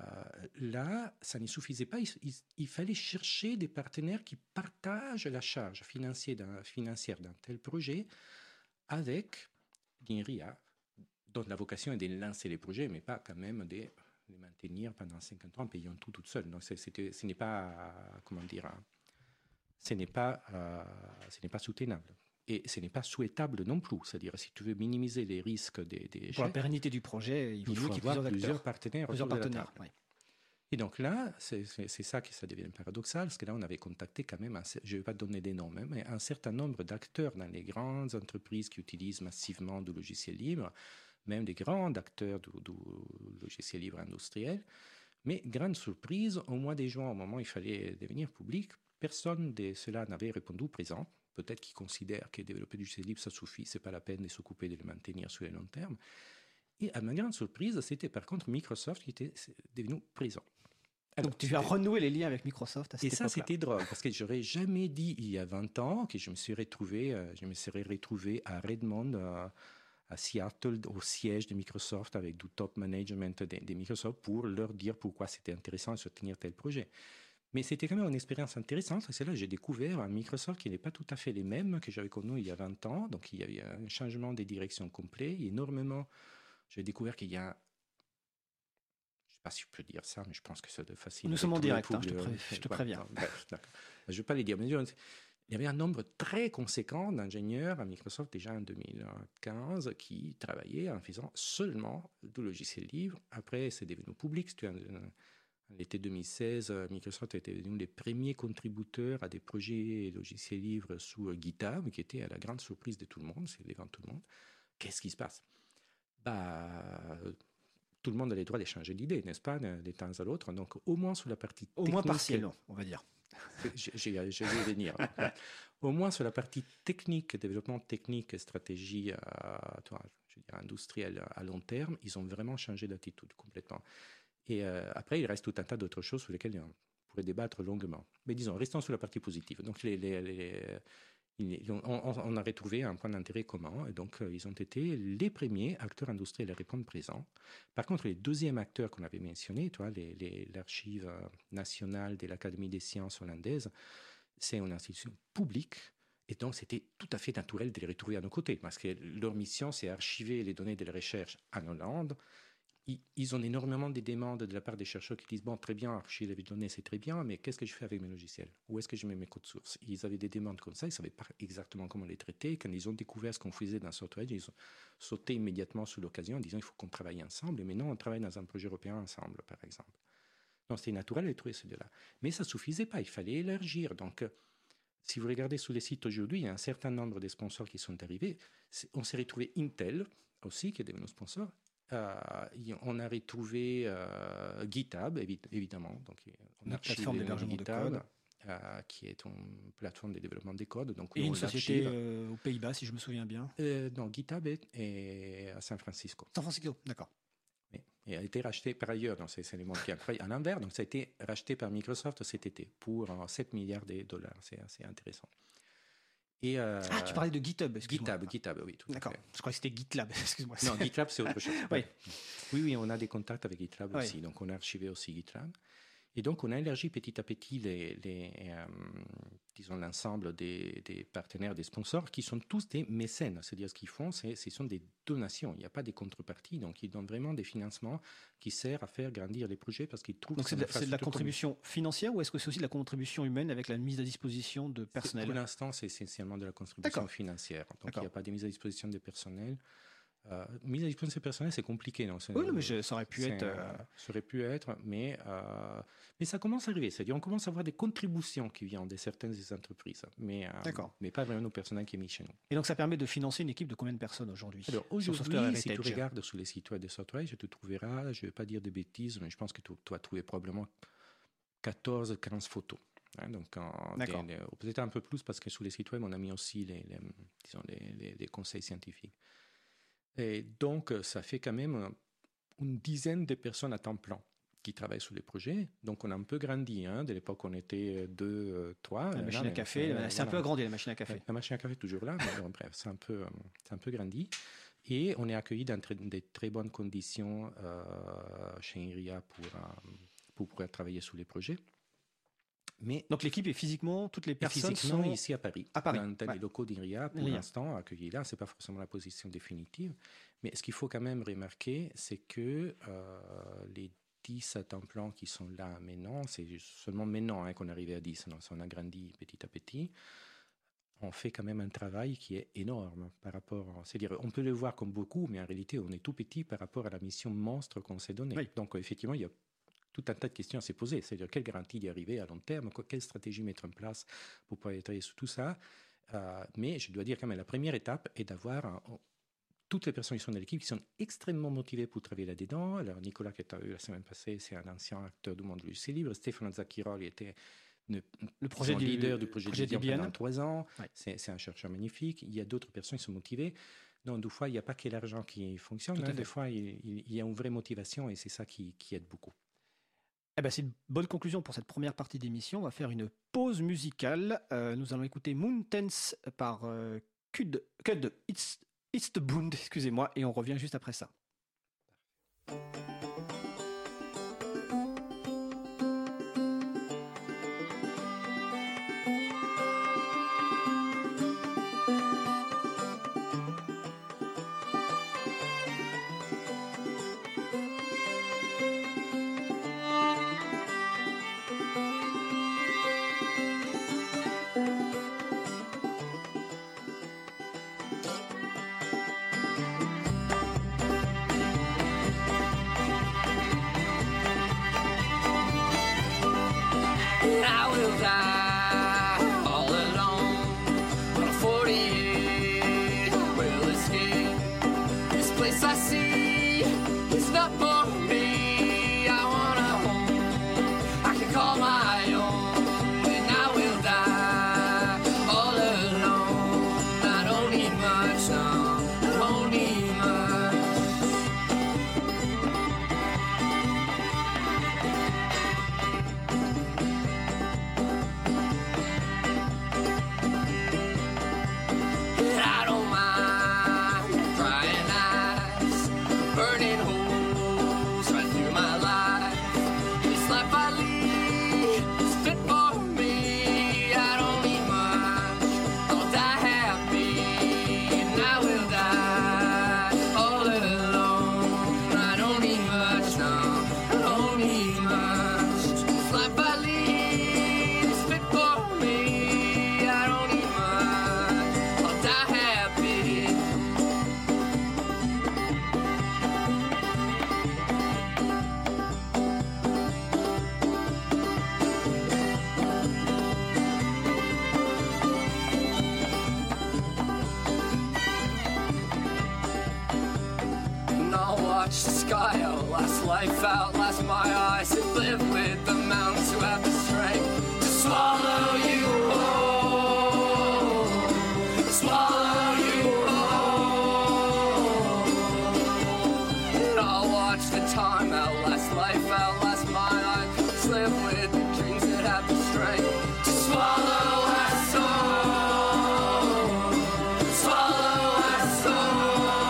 là, ça ne suffisait pas. Il, il, il, fallait chercher des partenaires qui partagent la charge financière d'un, financière d'un tel projet avec l'INRIA, dont la vocation est de lancer les projets, mais pas quand même de les maintenir pendant cinquante ans en payant tout toute seule. Donc, c'est, c'était, ce n'est pas, comment dire, ce n'est pas, euh, ce n'est pas soutenable. Et ce n'est pas souhaitable non plus. C'est-à-dire, si tu veux minimiser les risques des, des Pour la pérennité du projet, il, il faut qu'il y ait avoir plusieurs, plusieurs acteurs, partenaires plusieurs autour partenaires, de la table. Oui. Et donc là, c'est, c'est, c'est ça que ça devient paradoxal, parce que là, on avait contacté quand même, un, je ne vais pas donner des noms, même, mais un certain nombre d'acteurs dans les grandes entreprises qui utilisent massivement du logiciel libre, même des grands acteurs du, du logiciel libre industriel. Mais grande surprise, au mois de juin, au moment où il fallait devenir public, personne de cela n'avait répondu présent. Peut-être qu'ils considèrent que développer du logiciel libre, ça suffit, ce n'est pas la peine de s'occuper de le maintenir sur le long terme. Et à ma grande surprise, c'était par contre Microsoft qui était devenu présent. Alors, donc tu as renoué les liens avec Microsoft à cette Et ça, époque-là. c'était drôle, parce que je n'aurais jamais dit il y a vingt ans que je me serais retrouvé, euh, je me serais retrouvé à Redmond, euh, à Seattle, au siège de Microsoft, avec du top management de, de Microsoft, pour leur dire pourquoi c'était intéressant de soutenir tel projet. Mais c'était quand même une expérience intéressante, parce que là, j'ai découvert un Microsoft qui n'est pas tout à fait les mêmes que j'avais connu il y a vingt ans. Donc, il y a eu un changement des directions complet, énormément. J'ai découvert qu'il y a... Je ne sais pas si je peux dire ça, mais je pense que c'est facile. Nous sommes en direct, hein, je te, pré... je te préviens. Non, bref, je ne vais pas les dire, mais il y avait un nombre très conséquent d'ingénieurs à Microsoft déjà en deux mille quinze qui travaillaient en faisant seulement du logiciel libre. Après, c'est devenu public. En l'été deux mille seize, Microsoft était devenu les premiers contributeurs à des projets logiciels libres sous GitHub, qui était à la grande surprise de tout le monde, c'est devant tout le monde. Qu'est-ce qui se passe? Bah, tout le monde a le droit d'échanger d'idées, n'est-ce pas, de temps à l'autre. Donc, au moins sur la partie au technique... moins partiellement, on va dire. J'ai vais venir. Au moins sur la partie technique, développement technique et stratégie à, toi, je veux dire, industrielle à long terme, ils ont vraiment changé d'attitude complètement. Et euh, après, il reste tout un tas d'autres choses sur lesquelles on pourrait débattre longuement. Mais disons, restons sur la partie positive. Donc, les, les, les, les, on, on a retrouvé un point d'intérêt commun. Et donc, euh, ils ont été les premiers acteurs industriels à répondre présent. Par contre, les deuxièmes acteurs qu'on avait mentionnés, toi, les, les, l'archive nationale de l'Académie des sciences hollandaise, c'est une institution publique. Et donc, c'était tout à fait naturel de les retrouver à nos côtés. Parce que leur mission, c'est archiver les données de la recherche en Hollande. Ils ont énormément de demandes de la part des chercheurs qui disent « Bon, très bien, archiver les données, c'est très bien, mais qu'est-ce que je fais avec mes logiciels? Où est-ce que je mets mes codes sources ?» Ils avaient des demandes comme ça, ils ne savaient pas exactement comment les traiter. Quand ils ont découvert ce qu'on faisait dans SoftwareEdge, ils ont sauté immédiatement sur l'occasion en disant « Il faut qu'on travaille ensemble. » Mais non, on travaille dans un projet européen ensemble, par exemple. Donc c'était naturel de trouver ces deux-là. Mais ça ne suffisait pas, il fallait élargir. Donc, si vous regardez sur les sites aujourd'hui, il y a un certain nombre de sponsors qui sont arrivés. C'est, on s'est retrouvé Intel aussi, qui est devenu sponsor. Euh, on a retrouvé euh, GitHub, évidemment. Donc, on a plateforme d'hébergement de code. Euh, qui est une plateforme de développement des codes. Donc, et une société euh, aux Pays-Bas, si je me souviens bien. Euh, non, GitHub est, est à San Francisco. San Francisco, d'accord. Oui. Et a été racheté par ailleurs, donc c'est, c'est les mondes qui incroyable. À l'envers, donc ça a été racheté par Microsoft cet été pour euh, sept milliards de dollars. C'est assez intéressant. Et euh, ah, tu parlais de GitHub, excuse-moi. GitHub, GitHub, oui, tout D'accord. à fait. Je crois que c'était GitLab, excuse-moi. Non, GitLab, c'est autre chose. Oui. oui, oui, on a des contacts avec GitLab oui. aussi, donc on a archivé aussi GitLab. Et donc, on a élargi petit à petit les, les, euh, disons, l'ensemble des, des partenaires, des sponsors, qui sont tous des mécènes. C'est-à-dire, ce qu'ils font, c'est, ce sont des donations. Il n'y a pas de contrepartie. Donc, ils donnent vraiment des financements qui servent à faire grandir les projets parce qu'ils trouvent... Donc, c'est de, c'est de la contribution commun. financière ou est-ce que c'est aussi de la contribution humaine avec la mise à disposition de personnel ? Pour l'instant, c'est essentiellement de la contribution D'accord. financière. Donc, D'accord. il n'y a pas de mise à disposition de personnel. Euh, mise à disposition personnelle, c'est compliqué. Non c'est, oui, mais je, ça aurait pu être. Euh... Ça aurait pu être, mais, euh, mais ça commence à arriver. C'est-à-dire, on commence à avoir des contributions qui viennent de certaines entreprises, mais, euh, mais pas vraiment au personnel qui est mis chez nous. Et donc, ça permet de financer une équipe de combien de personnes aujourd'hui ? Alors, aujourd'hui, si tu regardes sur les sites web de Software, tu trouveras, je ne vais pas dire de bêtises, mais je pense que tu, tu vas trouver probablement quatorze à quinze photos. Hein, donc, en, des, des, peut-être un peu plus parce que sur les sites web, on a mis aussi les, les, disons, les, les, les conseils scientifiques. Et donc, ça fait quand même une dizaine de personnes à temps plein qui travaillent sur les projets. Donc, on a un peu grandi. Hein. De l'époque, on était deux, euh, trois. La machine à café, c'est, c'est voilà. un peu agrandi, la machine à café. La machine à café est toujours là, mais bon, bref, c'est un, peu, c'est un peu grandi. Et on est accueillis dans très, de très bonnes conditions euh, chez INRIA pour, euh, pour pouvoir travailler sur les projets. Mais donc l'équipe est physiquement, toutes les personnes physiquement sont ici à Paris, à Paris. dans, dans ouais. les locaux d'INRIA pour Rien. l'instant accueillis là. C'est pas forcément la position définitive, mais ce qu'il faut quand même remarquer, c'est que euh, les dix à temps plein qui sont là maintenant, c'est seulement maintenant hein, qu'on est arrivé à dix. Non, on a grandi petit à petit. On fait quand même un travail qui est énorme par rapport. C'est-à-dire, on peut le voir comme beaucoup, mais en réalité, on est tout petit par rapport à la mission monstre qu'on s'est donnée. Oui. Donc, effectivement, il y a tout un tas de questions à se poser. C'est-à-dire, quelle garantie d'y arriver à long terme, quelle stratégie mettre en place pour pouvoir travailler sur tout ça. Euh, mais je dois dire quand même, la première étape est d'avoir un, toutes les personnes qui sont dans l'équipe qui sont extrêmement motivées pour travailler là-dedans. Alors, Nicolas, qui est eu la semaine passée, c'est un ancien acteur du monde du logiciel libre. Stéphane Zakkirol était le, le projet du, leader du projet, projet Debian pendant trois ans. Ouais. C'est, c'est un chercheur magnifique. Il y a d'autres personnes qui sont motivées. Donc, des fois, il n'y a pas que l'argent qui fonctionne. Hein. Des fois, il, il, il y a une vraie motivation et c'est ça qui, qui aide beaucoup. Eh ben, c'est une bonne conclusion pour cette première partie d'émission. On va faire une pause musicale. Euh, nous allons écouter Mountains par euh, Cud, Cud Eastbound, excusez-moi, et on revient juste après ça. sky, outlast life, outlast my eyes, and live with the mountains who have the strength to swallow you whole, swallow you whole. And I'll watch the time outlast life, outlast my eyes, just live with the dreams that have the strength to swallow our soul, swallow our soul.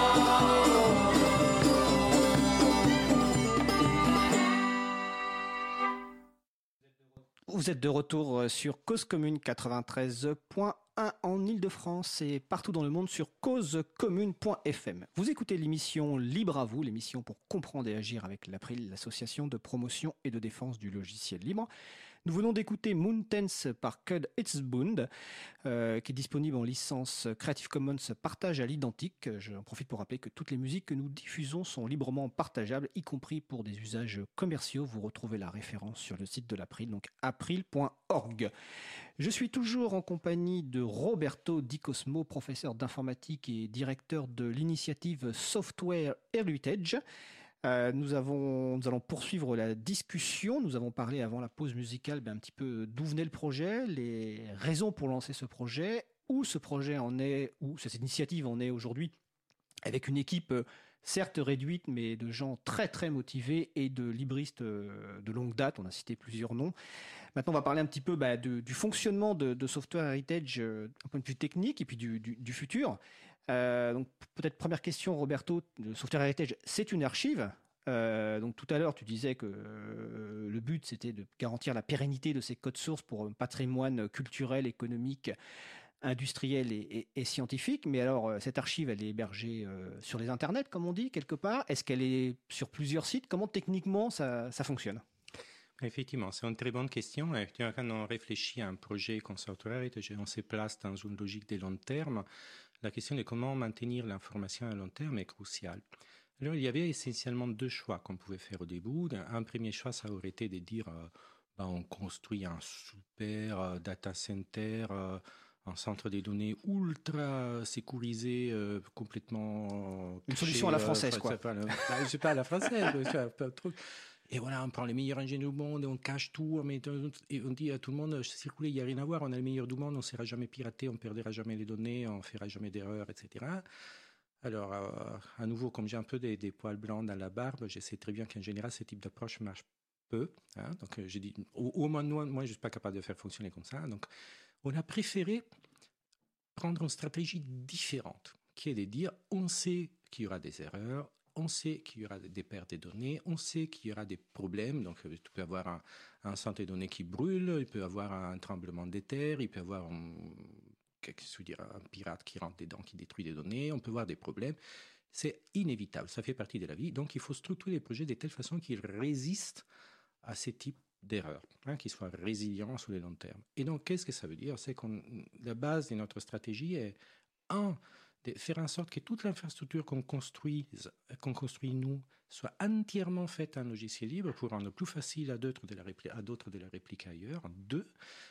Vous êtes de retour sur Cause Commune quatre-vingt-treize point un en Ile-de-France et partout dans le monde sur cause commune point f m. Vous écoutez l'émission Libre à vous, l'émission pour comprendre et agir avec l'April, l'association de promotion et de défense du logiciel libre. Nous venons d'écouter Mountains par Cud Itzbund, euh, qui est disponible en licence Creative Commons partage à l'identique. J'en profite pour rappeler que toutes les musiques que nous diffusons sont librement partageables, y compris pour des usages commerciaux. Vous retrouvez la référence sur le site de l'April, donc april point org. Je suis toujours en compagnie de Roberto Di Cosmo, professeur d'informatique et directeur de l'initiative Software Heritage. Euh, nous, avons, nous allons poursuivre la discussion. Nous avons parlé avant la pause musicale ben, un petit peu d'où venait le projet, les raisons pour lancer ce projet, où ce projet en est, où cette initiative en est aujourd'hui, avec une équipe euh, certes réduite, mais de gens très très motivés et de libristes euh, de longue date. On a cité plusieurs noms. Maintenant, on va parler un petit peu bah, de, du fonctionnement de, de Software Heritage euh, d'un point de vue technique et puis du, du, du futur. Euh, donc peut-être première question, Roberto, de Software Heritage, c'est une archive. Euh, donc tout à l'heure, tu disais que euh, le but c'était de garantir la pérennité de ces codes sources pour un patrimoine culturel, économique, industriel et, et, et scientifique. Mais alors, cette archive, elle est hébergée euh, sur les internets, comme on dit, quelque part. Est-ce qu'elle est sur plusieurs sites? Comment techniquement ça, ça fonctionne? Effectivement, c'est une très bonne question. Et quand on réfléchit à un projet comme Software Heritage, on se place dans une logique de long terme. La question de comment maintenir l'information à long terme est cruciale. Alors, il y avait essentiellement deux choix qu'on pouvait faire au début. Un premier choix, ça aurait été de dire euh, bah, on construit un super euh, data center, euh, un centre de données ultra sécurisé, euh, complètement... Une solution à la française, euh, quoi. Pas, le, je ne sais pas à la française, mais un peu truc. Et voilà, on prend les meilleurs ingénieurs du monde, on cache tout, on, met, et on dit à tout le monde, circuler, il n'y a rien à voir, on est les meilleurs du monde, on ne sera jamais piraté, on ne perdra jamais les données, on ne fera jamais d'erreurs, et cetera. Alors, euh, à nouveau, comme j'ai un peu des, des poils blancs dans la barbe, je sais très bien qu'en général, ce type d'approche marche peu. Hein, donc, euh, j'ai dit, au, au moins, moi, moi je ne suis pas capable de faire fonctionner comme ça. Donc, on a préféré prendre une stratégie différente, qui est de dire, on sait qu'il y aura des erreurs, on sait qu'il y aura des pertes de données, on sait qu'il y aura des problèmes. Donc, tu peux avoir un, un centre de données qui brûle, il peut y avoir un tremblement de terre, il peut y avoir un, qu'est-ce que je veux dire, un pirate qui rentre dedans, qui détruit des données, on peut avoir des problèmes. C'est inévitable, ça fait partie de la vie. Donc, il faut structurer les projets de telle façon qu'ils résistent à ces types d'erreurs, hein, qu'ils soient résilients sur le long terme. Et donc, qu'est-ce que ça veut dire? C'est que la base de notre stratégie est, un, de faire en sorte que toute l'infrastructure qu'on construit, qu'on construit nous, soit entièrement faite en logiciel libre pour rendre plus facile à d'autres de la répliquer, à d'autres de la répliquer ailleurs. Deux,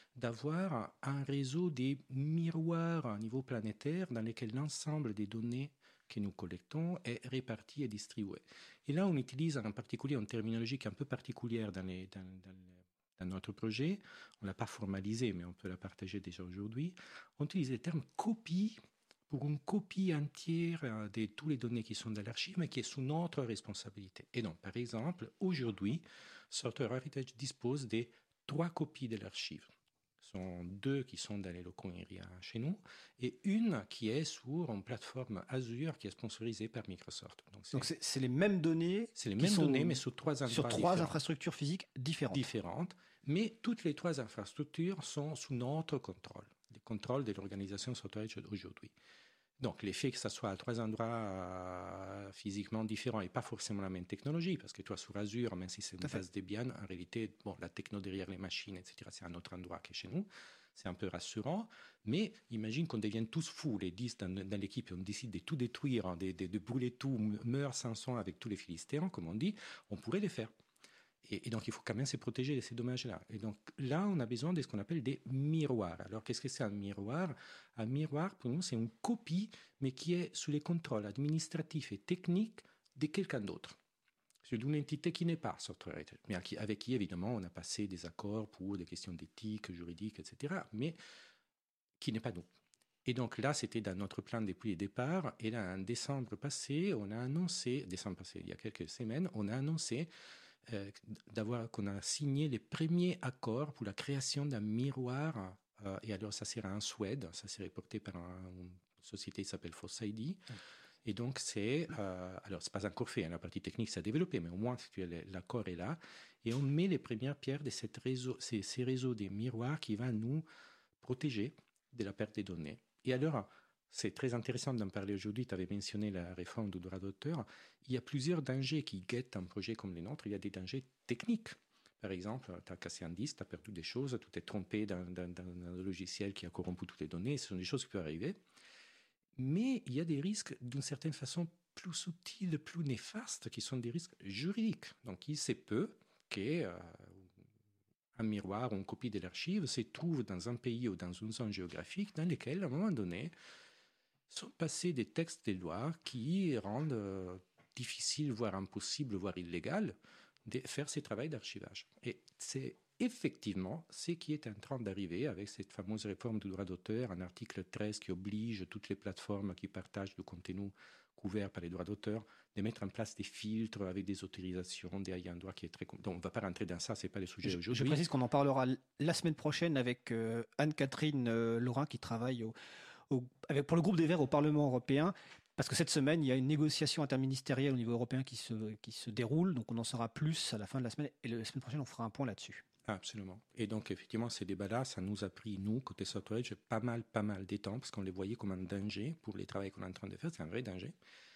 d'avoir un réseau des miroirs à niveau planétaire dans lesquels l'ensemble des données que nous collectons est réparti et distribué. Et là, on utilise en particulier une terminologie qui est un peu particulière dans, les, dans, dans, dans notre projet. On ne l'a pas formalisé, mais on peut la partager déjà aujourd'hui. On utilise le terme copie pour une copie entière de toutes les données qui sont dans l'archive, mais qui est sous notre responsabilité. Et donc, par exemple, aujourd'hui, Software Heritage dispose de trois copies de l'archive. Ce sont deux qui sont dans les locaux I R I A chez nous, et une qui est sur une plateforme Azure qui est sponsorisée par Microsoft. Donc, c'est, Donc c'est, c'est les mêmes données C'est les mêmes données, mais sur trois, sur trois infrastructures physiques différentes. Différentes, mais toutes les trois infrastructures sont sous notre contrôle, le contrôle de l'organisation Software Heritage aujourd'hui. Donc, l'effet que ça soit à trois endroits euh, physiquement différents et pas forcément la même technologie, parce que toi, sur Azure, même si c'est une base Debian, en réalité, bon, la techno derrière les machines, et cetera, c'est un autre endroit que chez nous. C'est un peu rassurant, mais imagine qu'on devienne tous fous, les dix dans, dans l'équipe, et on décide de tout détruire, de, de, de brûler tout, meurt Samson avec tous les Philistins, comme on dit, on pourrait le faire. Et, et donc, il faut quand même se protéger de ces dommages-là. Et donc, là, on a besoin de ce qu'on appelle des miroirs. Alors, qu'est-ce que c'est un miroir? Un miroir, pour nous, c'est une copie, mais qui est sous les contrôles administratifs et techniques de quelqu'un d'autre. sur une entité qui n'est pas Software Heritage, mais avec qui, avec qui, évidemment, on a passé des accords pour des questions d'éthique, juridique, et cetera, mais qui n'est pas nous. Et donc là, c'était dans notre plan depuis le départ. Et là, en décembre passé, on a annoncé, décembre passé, il y a quelques semaines, on a annoncé euh, d'avoir, qu'on a signé les premiers accords pour la création d'un miroir. Euh, et alors, ça sera en Suède, ça serait porté par un, une société qui s'appelle Foss I D. Et donc, c'est, euh, alors, c'est pas encore fait, hein, la partie technique s'est développée, mais au moins, l'accord est là. Et on met les premières pierres de cette réseau, ces, ces réseaux des miroirs qui va nous protéger de la perte des données. Et alors, c'est très intéressant d'en parler aujourd'hui. Tu avais mentionné la réforme du droit d'auteur. Il y a plusieurs dangers qui guettent un projet comme les nôtres. Il y a des dangers techniques. Par exemple, tu as cassé un disque, tu as perdu des choses, tu t'es trompé dans, dans, dans un logiciel qui a corrompu toutes les données. Ce sont des choses qui peuvent arriver. Mais il y a des risques d'une certaine façon plus subtils, plus néfastes, qui sont des risques juridiques. Donc, il se peut que euh, un miroir ou une copie de l'archive se trouve dans un pays ou dans une zone géographique dans lequel, à un moment donné, sont passés des textes de loi qui rendent euh, difficile, voire impossible, voire illégal, de faire ce travail d'archivage. Et c'est effectivement ce qui est en train d'arriver avec cette fameuse réforme du droit d'auteur, un article treize qui oblige toutes les plateformes qui partagent du contenu couvert par les droits d'auteur de mettre en place des filtres avec des autorisations, des ayants droit qui est très... Donc on ne va pas rentrer dans ça, ce n'est pas le sujet aujourd'hui. Je précise qu'on en parlera la semaine prochaine avec euh, Anne-Catherine euh, Laurin qui travaille au, au, avec, pour le groupe des Verts au Parlement européen. Parce que cette semaine, il y a une négociation interministérielle au niveau européen qui se, qui se déroule. Donc on en saura plus à la fin de la semaine. Et la semaine prochaine, on fera un point là-dessus. Absolument. Et donc, effectivement, ces débats-là, ça nous a pris, nous, côté Software Heritage, pas mal, pas mal de temps, parce qu'on les voyait comme un danger pour les travaux qu'on est en train de faire. C'est un vrai danger.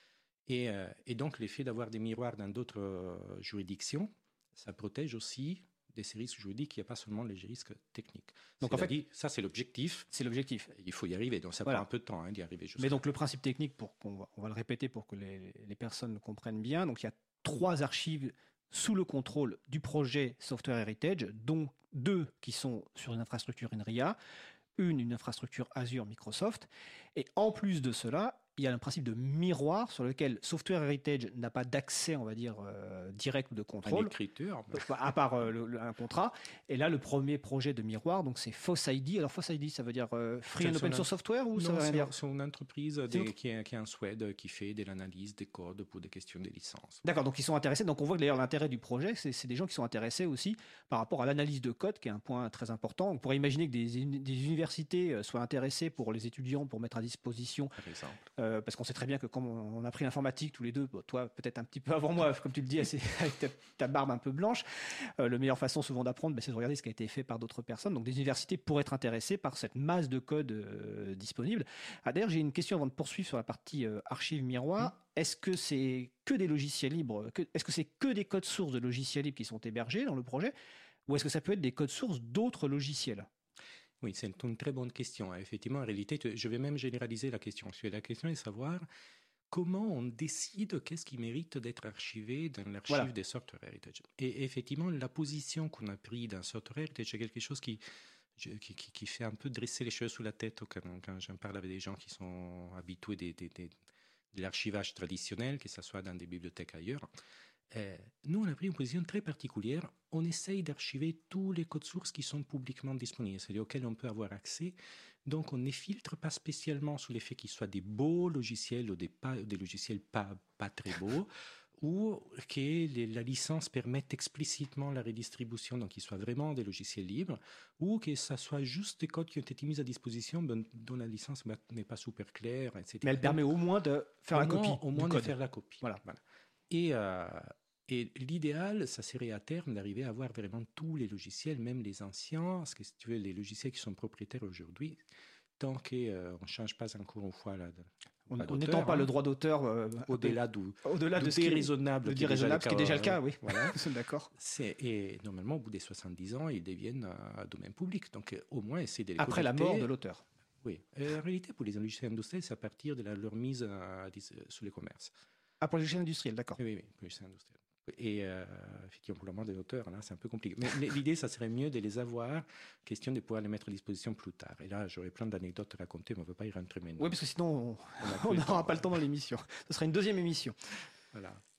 Et, euh, et donc, l'effet d'avoir des miroirs dans d'autres euh, juridictions, ça protège aussi de ces risques juridiques. Il n'y a pas seulement les risques techniques. Donc, en fait, dit, ça, c'est l'objectif. C'est l'objectif. Il faut y arriver. Donc, ça voilà. prend un peu de temps hein, d'y arriver. Mais donc, le principe technique, pour qu'on va, on va le répéter pour que les, les personnes comprennent bien. Donc, il y a trois archives sous le contrôle du projet Software Heritage, dont deux qui sont sur une infrastructure INRIA, une, une infrastructure Azure Microsoft. Et en plus de cela, il y a un principe de miroir sur lequel Software Heritage n'a pas d'accès, on va dire, euh, direct ou de contrôle. À l'écriture. À part euh, le, le, un contrat. Et là, le premier projet de miroir, donc c'est Foss I D. Alors, Foss I D, ça veut dire euh, Free and Open Source Software ou non, ça veut rien dire ? C'est une entreprise des, qui, est, qui est en Suède qui fait de l'analyse des codes pour des questions de licence. D'accord, donc ils sont intéressés. Donc on voit que d'ailleurs l'intérêt du projet, c'est, c'est des gens qui sont intéressés aussi par rapport à l'analyse de code, qui est un point très important. On pourrait imaginer que des, des universités soient intéressées pour les étudiants, pour mettre à disposition. Par exemple. Euh, parce qu'on sait très bien que comme on a pris l'informatique tous les deux, bon, toi peut-être un petit peu avant moi, comme tu le dis, avec ta, ta barbe un peu blanche, euh, la meilleure façon souvent d'apprendre, ben, c'est de regarder ce qui a été fait par d'autres personnes. Donc des universités pourraient être intéressées par cette masse de code euh, disponible. Ah, d'ailleurs, j'ai une question avant de poursuivre sur la partie euh, archive miroir. Mmh. Est-ce que c'est que des logiciels libres que, Est-ce que c'est que des codes sources de logiciels libres qui sont hébergés dans le projet, ou est-ce que ça peut être des codes sources d'autres logiciels ? Oui, c'est une très bonne question. Effectivement, en réalité, je vais même généraliser la question. La question est de savoir comment on décide qu'est-ce qui mérite d'être archivé dans l'archive voilà. des Software Heritage. Et effectivement, la position qu'on a prise dans Software Heritage, c'est quelque chose qui, qui, qui, qui fait un peu dresser les cheveux sous la tête quand, quand j'en parle avec des gens qui sont habitués des, des, des, de l'archivage traditionnel, que ce soit dans des bibliothèques ailleurs. Euh, nous, on a pris une position très particulière. On essaye d'archiver tous les codes sources qui sont publiquement disponibles, c'est-à-dire auxquels on peut avoir accès. Donc, on ne filtre pas spécialement sur les faits qu'ils soient des beaux logiciels ou des, pas, des logiciels pas, pas très beaux, ou que les, la licence permette explicitement la redistribution, donc qu'ils soient vraiment des logiciels libres, ou que ce soit juste des codes qui ont été mis à disposition, ben, dont la licence n'est pas super claire, et cetera. Mais elle permet au moins de faire au la moins, copie. Au moins de code. faire la copie. Voilà. voilà. Et, euh, et l'idéal, ça serait à terme d'arriver à avoir vraiment tous les logiciels, même les anciens, parce que si tu veux, les logiciels qui sont propriétaires aujourd'hui, tant qu'on euh, ne change pas encore une fois la, la on n'étend pas hein, le droit d'auteur euh, au-delà du, au-delà du de ce qui est déraisonnable, qui, déraisonnable, ce qui est déjà le cas, oui. Voilà. D'accord. C'est, et normalement, au bout des soixante-dix ans, ils deviennent euh, domaine public. Donc, au moins, essayer de les après connecter. La mort de l'auteur. Oui. Et en réalité, pour les logiciels industriels, c'est à partir de la, leur mise à, à, sous les commerces. Ah, pour les logiciels industriels, d'accord. Oui, oui, pour les logiciels industriels. Et euh, effectivement, pour le moment des auteurs, là, c'est un peu compliqué. Mais l'idée, ça serait mieux de les avoir, question de pouvoir les mettre à disposition plus tard. Et là, j'aurais plein d'anecdotes à raconter, mais on ne veut pas y rentrer maintenant. Oui, parce que sinon, on n'aura pas le temps dans l'émission. Ce sera une deuxième émission. Voilà.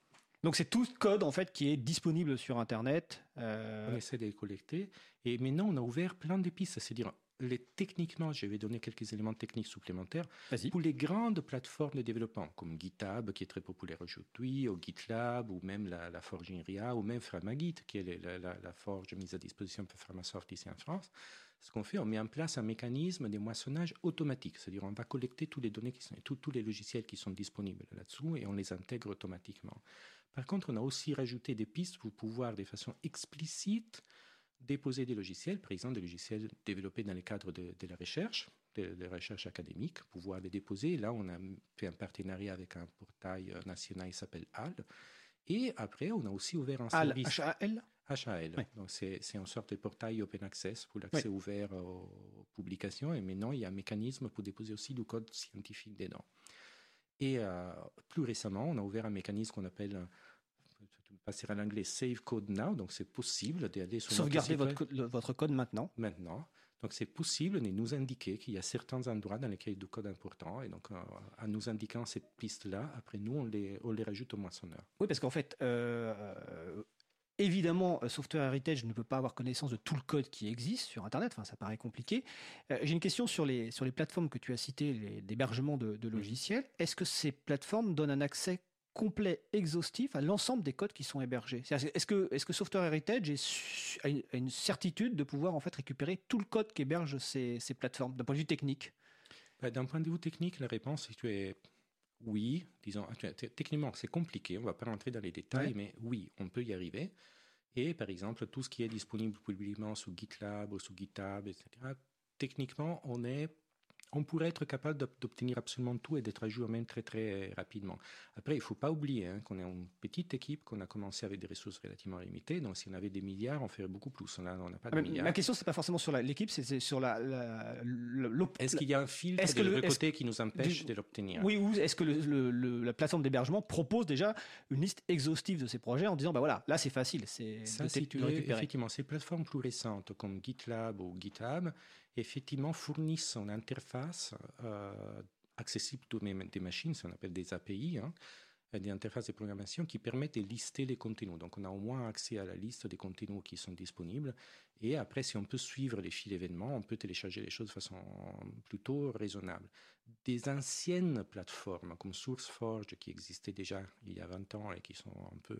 Donc c'est tout code en fait qui est disponible sur Internet. Euh... On essaie de les collecter. Et maintenant, on a ouvert plein de pistes. C'est-à-dire, les, techniquement, je vais donner quelques éléments techniques supplémentaires. Vas-y. Pour les grandes plateformes de développement, comme GitHub, qui est très populaire aujourd'hui, ou GitLab, ou même la, la Forge Inria, ou même Pharmagit, qui est la, la, la Forge mise à disposition par Pharmasoft ici en France. Ce qu'on fait, on met en place un mécanisme de moissonnage automatique. C'est-à-dire, on va collecter toutes les données, qui sont, tous, tous les logiciels qui sont disponibles là-dessous et on les intègre automatiquement. Par contre, on a aussi rajouté des pistes pour pouvoir, de façon explicite, déposer des logiciels, par exemple des logiciels développés dans le cadre de, de la recherche, de, de la recherche académique, pouvoir les déposer. Là, on a fait un partenariat avec un portail national qui s'appelle H A L. Et après, on a aussi ouvert un H A L, service... H A L H A L. Oui. Donc, c'est, c'est une sorte de portail open access pour l'accès oui. ouvert aux publications. Et maintenant, il y a un mécanisme pour déposer aussi du code scientifique dedans. Et euh, plus récemment, on a ouvert un mécanisme qu'on appelle, je passer à l'anglais, Save Code Now. Donc, c'est possible d'aller sur sauvegarder votre code, le, votre code maintenant. Maintenant. Donc, c'est possible de nous indiquer qu'il y a certains endroits dans lesquels il y a du code important. Et donc, euh, en nous indiquant cette piste-là, après nous, on les, on les rajoute au moissonneur. Oui, parce qu'en fait, euh, euh, évidemment, Software Heritage ne peut pas avoir connaissance de tout le code qui existe sur Internet. Enfin, ça paraît compliqué. Euh, j'ai une question sur les, sur les plateformes que tu as citées, les, d'hébergement de, de logiciels. Est-ce que ces plateformes donnent un accès complet, exhaustif à l'ensemble des codes qui sont hébergés? C'est-à-dire, est-ce que, est-ce que Software Heritage est su, a, une, a une certitude de pouvoir en fait récupérer tout le code qu'hébergent ces, ces plateformes, d'un point de vue technique? Ben, d'un point de vue technique, la réponse est, est oui. Disons, techniquement, c'est compliqué, on ne va pas rentrer dans les détails, ouais. mais oui, on peut y arriver. Et par exemple, tout ce qui est disponible publiquement sous GitLab ou sous GitHub, et cetera, techniquement, on est... on pourrait être capable d'obtenir absolument tout et d'être à jour même très très rapidement. Après, il ne faut pas oublier hein, qu'on est une petite équipe, qu'on a commencé avec des ressources relativement limitées. Donc, si on avait des milliards, on ferait beaucoup plus. Là, on n'a pas de ah, milliards. Ma question, ce n'est pas forcément sur la, l'équipe, c'est sur la... la, la est-ce qu'il y a un filtre est-ce de l'autre côté qui nous empêche du, de l'obtenir? Oui, ou est-ce que le, le, le, la plateforme d'hébergement propose déjà une liste exhaustive de ces projets en disant, bah voilà, là c'est facile, c'est ça, c'est tu effectivement, ces plateformes plus récentes comme GitLab ou GitHub, effectivement, fournissent une interface euh, accessible à toutes des machines, ce qu'on appelle des A P I, hein, des interfaces de programmation qui permettent de lister les contenus. Donc, on a au moins accès à la liste des contenus qui sont disponibles. Et après, si on peut suivre les fils d'événements, on peut télécharger les choses de façon plutôt raisonnable. Des anciennes plateformes comme SourceForge qui existaient déjà il y a vingt ans et qui sont un peu...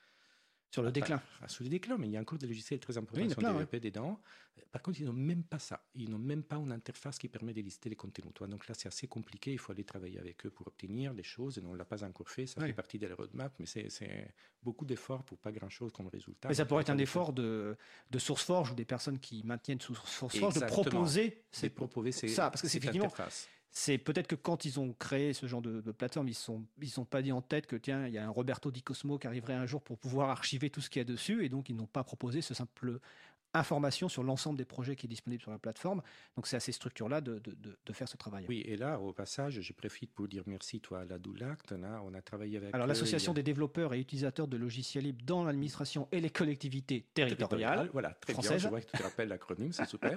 Sur le déclin. Enfin, sur le déclin, mais il y a encore des logiciels très importants oui, qui sont plein, développés ouais. dedans. Par contre, ils n'ont même pas ça. Ils n'ont même pas une interface qui permet de lister les contenus. Donc là, c'est assez compliqué. Il faut aller travailler avec eux pour obtenir des choses. Et on ne l'a pas encore fait. Ça oui. fait partie de la roadmap, mais c'est, c'est beaucoup d'efforts pour pas grand-chose comme résultat. Mais ça pourrait être un effort de, de SourceForge ou des personnes qui maintiennent SourceForge de proposer, c'est, de proposer ces, ça. Parce que c'est effectivement... interface. C'est peut-être que quand ils ont créé ce genre de, de plateforme, ils ne sont, ils sont pas dit en tête que tiens, il y a un Roberto Di Cosmo qui arriverait un jour pour pouvoir archiver tout ce qu'il y a dessus, et donc ils n'ont pas proposé ce simple information sur l'ensemble des projets qui est disponible sur la plateforme. Donc c'est à ces structures-là de, de, de, de faire ce travail. Oui, et là, au passage, je profite pour dire merci toi à la Doulact. Là, on a travaillé avec. Alors l'association a... des développeurs et utilisateurs de logiciels libres dans l'administration et les collectivités territoriales. Voilà, très françaises. bien. Je vois que tu te rappelles l'acronyme, c'est super.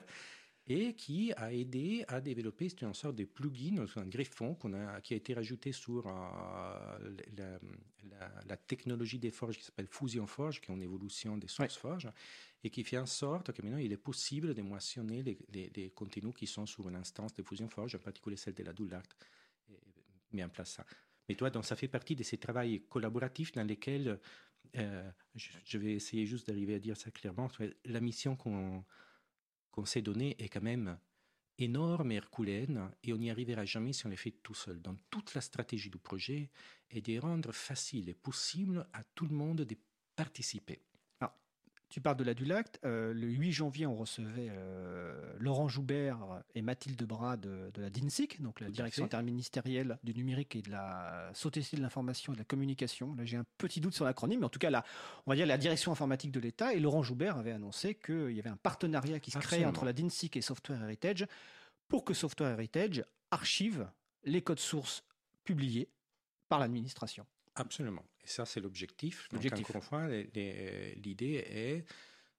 Et qui a aidé à développer une sorte de plugin, un greffon qu'on a, qui a été rajouté sur euh, la, la, la technologie des forges qui s'appelle Fusion Forge, qui est une évolution des SourceForge, ouais. et qui fait en sorte que maintenant il est possible de moissonner les, les, les contenus qui sont sur une instance de Fusion Forge, en particulier celle de la Doulact, et met en place ça. Mais toi, donc, ça fait partie de ces travaux collaboratifs dans lesquels, euh, je, je vais essayer juste d'arriver à dire ça clairement, la mission qu'on qu'on s'est donné est quand même énorme et herculéenne, et on n'y arrivera jamais si on les fait tout seul. Donc toute la stratégie du projet est de rendre facile et possible à tout le monde de participer. Alors, tu parles de la Doulact. Euh, le huit janvier, on recevait euh, Laurent Joubert et Mathilde Bras de, de la DINSIC, donc la tout direction interministérielle du numérique et de la société de l'information et de la communication. Là, j'ai un petit doute sur l'acronyme, mais en tout cas, la, on va dire la direction informatique de l'État. Et Laurent Joubert avait annoncé qu'il y avait un partenariat qui se créait Absolument. entre la DINSIC et Software Heritage pour que Software Heritage archive les codes sources publiés par l'administration. Absolument. Et ça, c'est l'objectif. l'objectif. Donc, encore une fois, les, les, l'idée est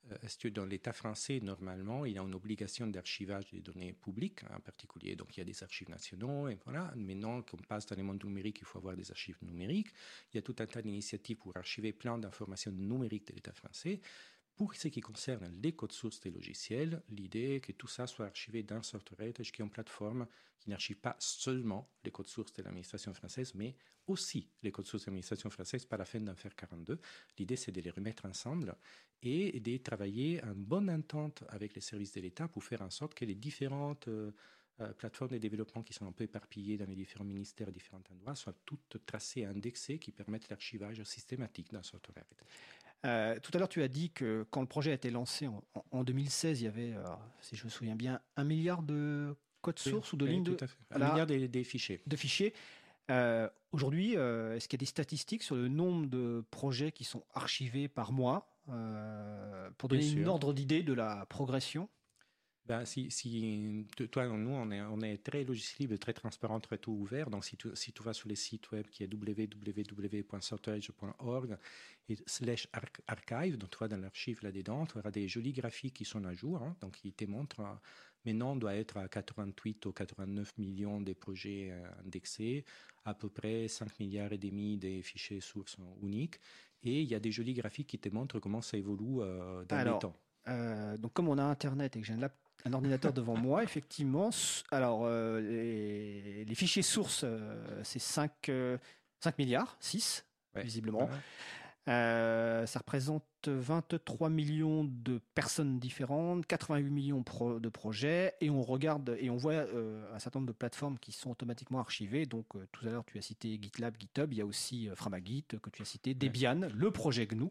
Est-ce que dans l'État français, normalement, il y a une obligation d'archivage des données publiques, en particulier, donc il y a des archives nationaux, et voilà. Maintenant qu'on passe dans le monde numérique, il faut avoir des archives numériques. Il y a tout un tas d'initiatives pour archiver plein d'informations numériques de l'État français. Pour ce qui concerne les codes sources des logiciels, l'idée est que tout ça soit archivé dans Software Heritage, qui est une plateforme qui n'archive pas seulement les codes sources de l'administration française, mais aussi les codes sources de l'administration française, pas la fin d'en faire quarante-deux. L'idée, c'est de les remettre ensemble et de travailler en bonne entente avec les services de l'État pour faire en sorte que les différentes euh, euh, plateformes de développement qui sont un peu éparpillées dans les différents ministères, différents endroits, soient toutes tracées et indexées, qui permettent l'archivage systématique dans Software Heritage. Euh, tout à l'heure, tu as dit que quand le projet a été lancé en, en, en deux mille seize, il y avait, alors, si je me souviens bien, un milliard de codes sources oui, ou de oui, lignes de, tout à fait. Un milliard des, des fichiers. De fichiers. Euh, aujourd'hui, euh, est-ce qu'il y a des statistiques sur le nombre de projets qui sont archivés par mois euh, pour donner une ordre d'idée de la progression? Ben, si, si, toi, nous, on est, on est très logiciel libre, très transparent, très tout ouvert. Donc, si tu, si tu vas sur les sites web qui est w w w point software heritage point org et slash archive, donc tu vas dans l'archive là-dedans, tu auras des jolis graphiques qui sont à jour. Hein, donc, ils te montrent, euh, maintenant, on doit être à quatre-vingt-huit ou quatre-vingt-neuf millions de projets euh, indexés, à peu près cinq milliards et demi des fichiers sources uniques. Et il y a des jolis graphiques qui te montrent comment ça évolue euh, dans Alors, le temps. Euh, donc, comme on a Internet et que j'ai un laptop, un ordinateur devant moi, effectivement. Alors, euh, les, les fichiers sources, euh, c'est cinq, euh, cinq milliards, six, ouais, visiblement. Ouais. Euh, ça représente vingt-trois millions de personnes différentes, quatre-vingt-huit millions pro, de projets, et on regarde et on voit euh, un certain nombre de plateformes qui sont automatiquement archivées. Donc, euh, tout à l'heure, tu as cité GitLab, GitHub, il y a aussi euh, Framageddon que tu as cité, Debian, ouais. Le projet G N U.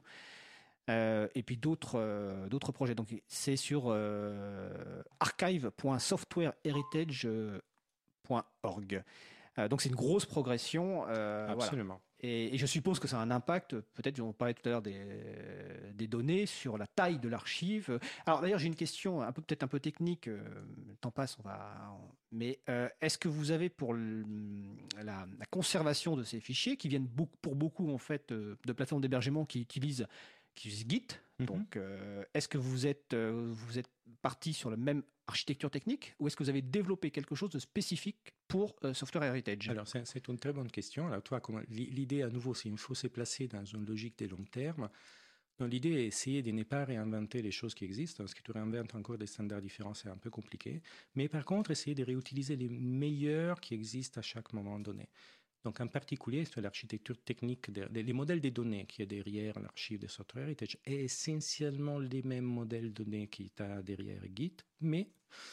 Euh, et puis d'autres, euh, d'autres projets. Donc c'est sur euh, archive point software heritage point org. Euh, donc c'est une grosse progression. Euh, Absolument. Voilà. Et, et je suppose que ça a un impact, peut-être, on parlait tout à l'heure des, des données, sur la taille de l'archive. Alors d'ailleurs, j'ai une question un peu, peut-être un peu technique, euh, le temps passe, on va... mais euh, est-ce que vous avez pour le, la, la conservation de ces fichiers, qui viennent beaucoup, pour beaucoup en fait, de plateformes d'hébergement qui utilisent qui utilise Git. Mm-hmm. Donc, euh, est-ce que vous êtes, euh, vous êtes parti sur la même architecture technique ou est-ce que vous avez développé quelque chose de spécifique pour euh, Software Heritage? Alors, c'est, c'est une très bonne question. Alors, toi, comment, l'idée, à nouveau, c'est qu'il faut se placer dans une logique de long terme. Donc, l'idée est d'essayer de ne pas réinventer les choses qui existent, parce que tu réinventes encore des standards différents, c'est un peu compliqué. Mais par contre, essayer de réutiliser les meilleurs qui existent à chaque moment donné. Donc, en particulier, c'est l'architecture technique, de, les modèles de données qui est derrière l'archive de Software Heritage est essentiellement les mêmes modèles de données qui sont derrière Git, mais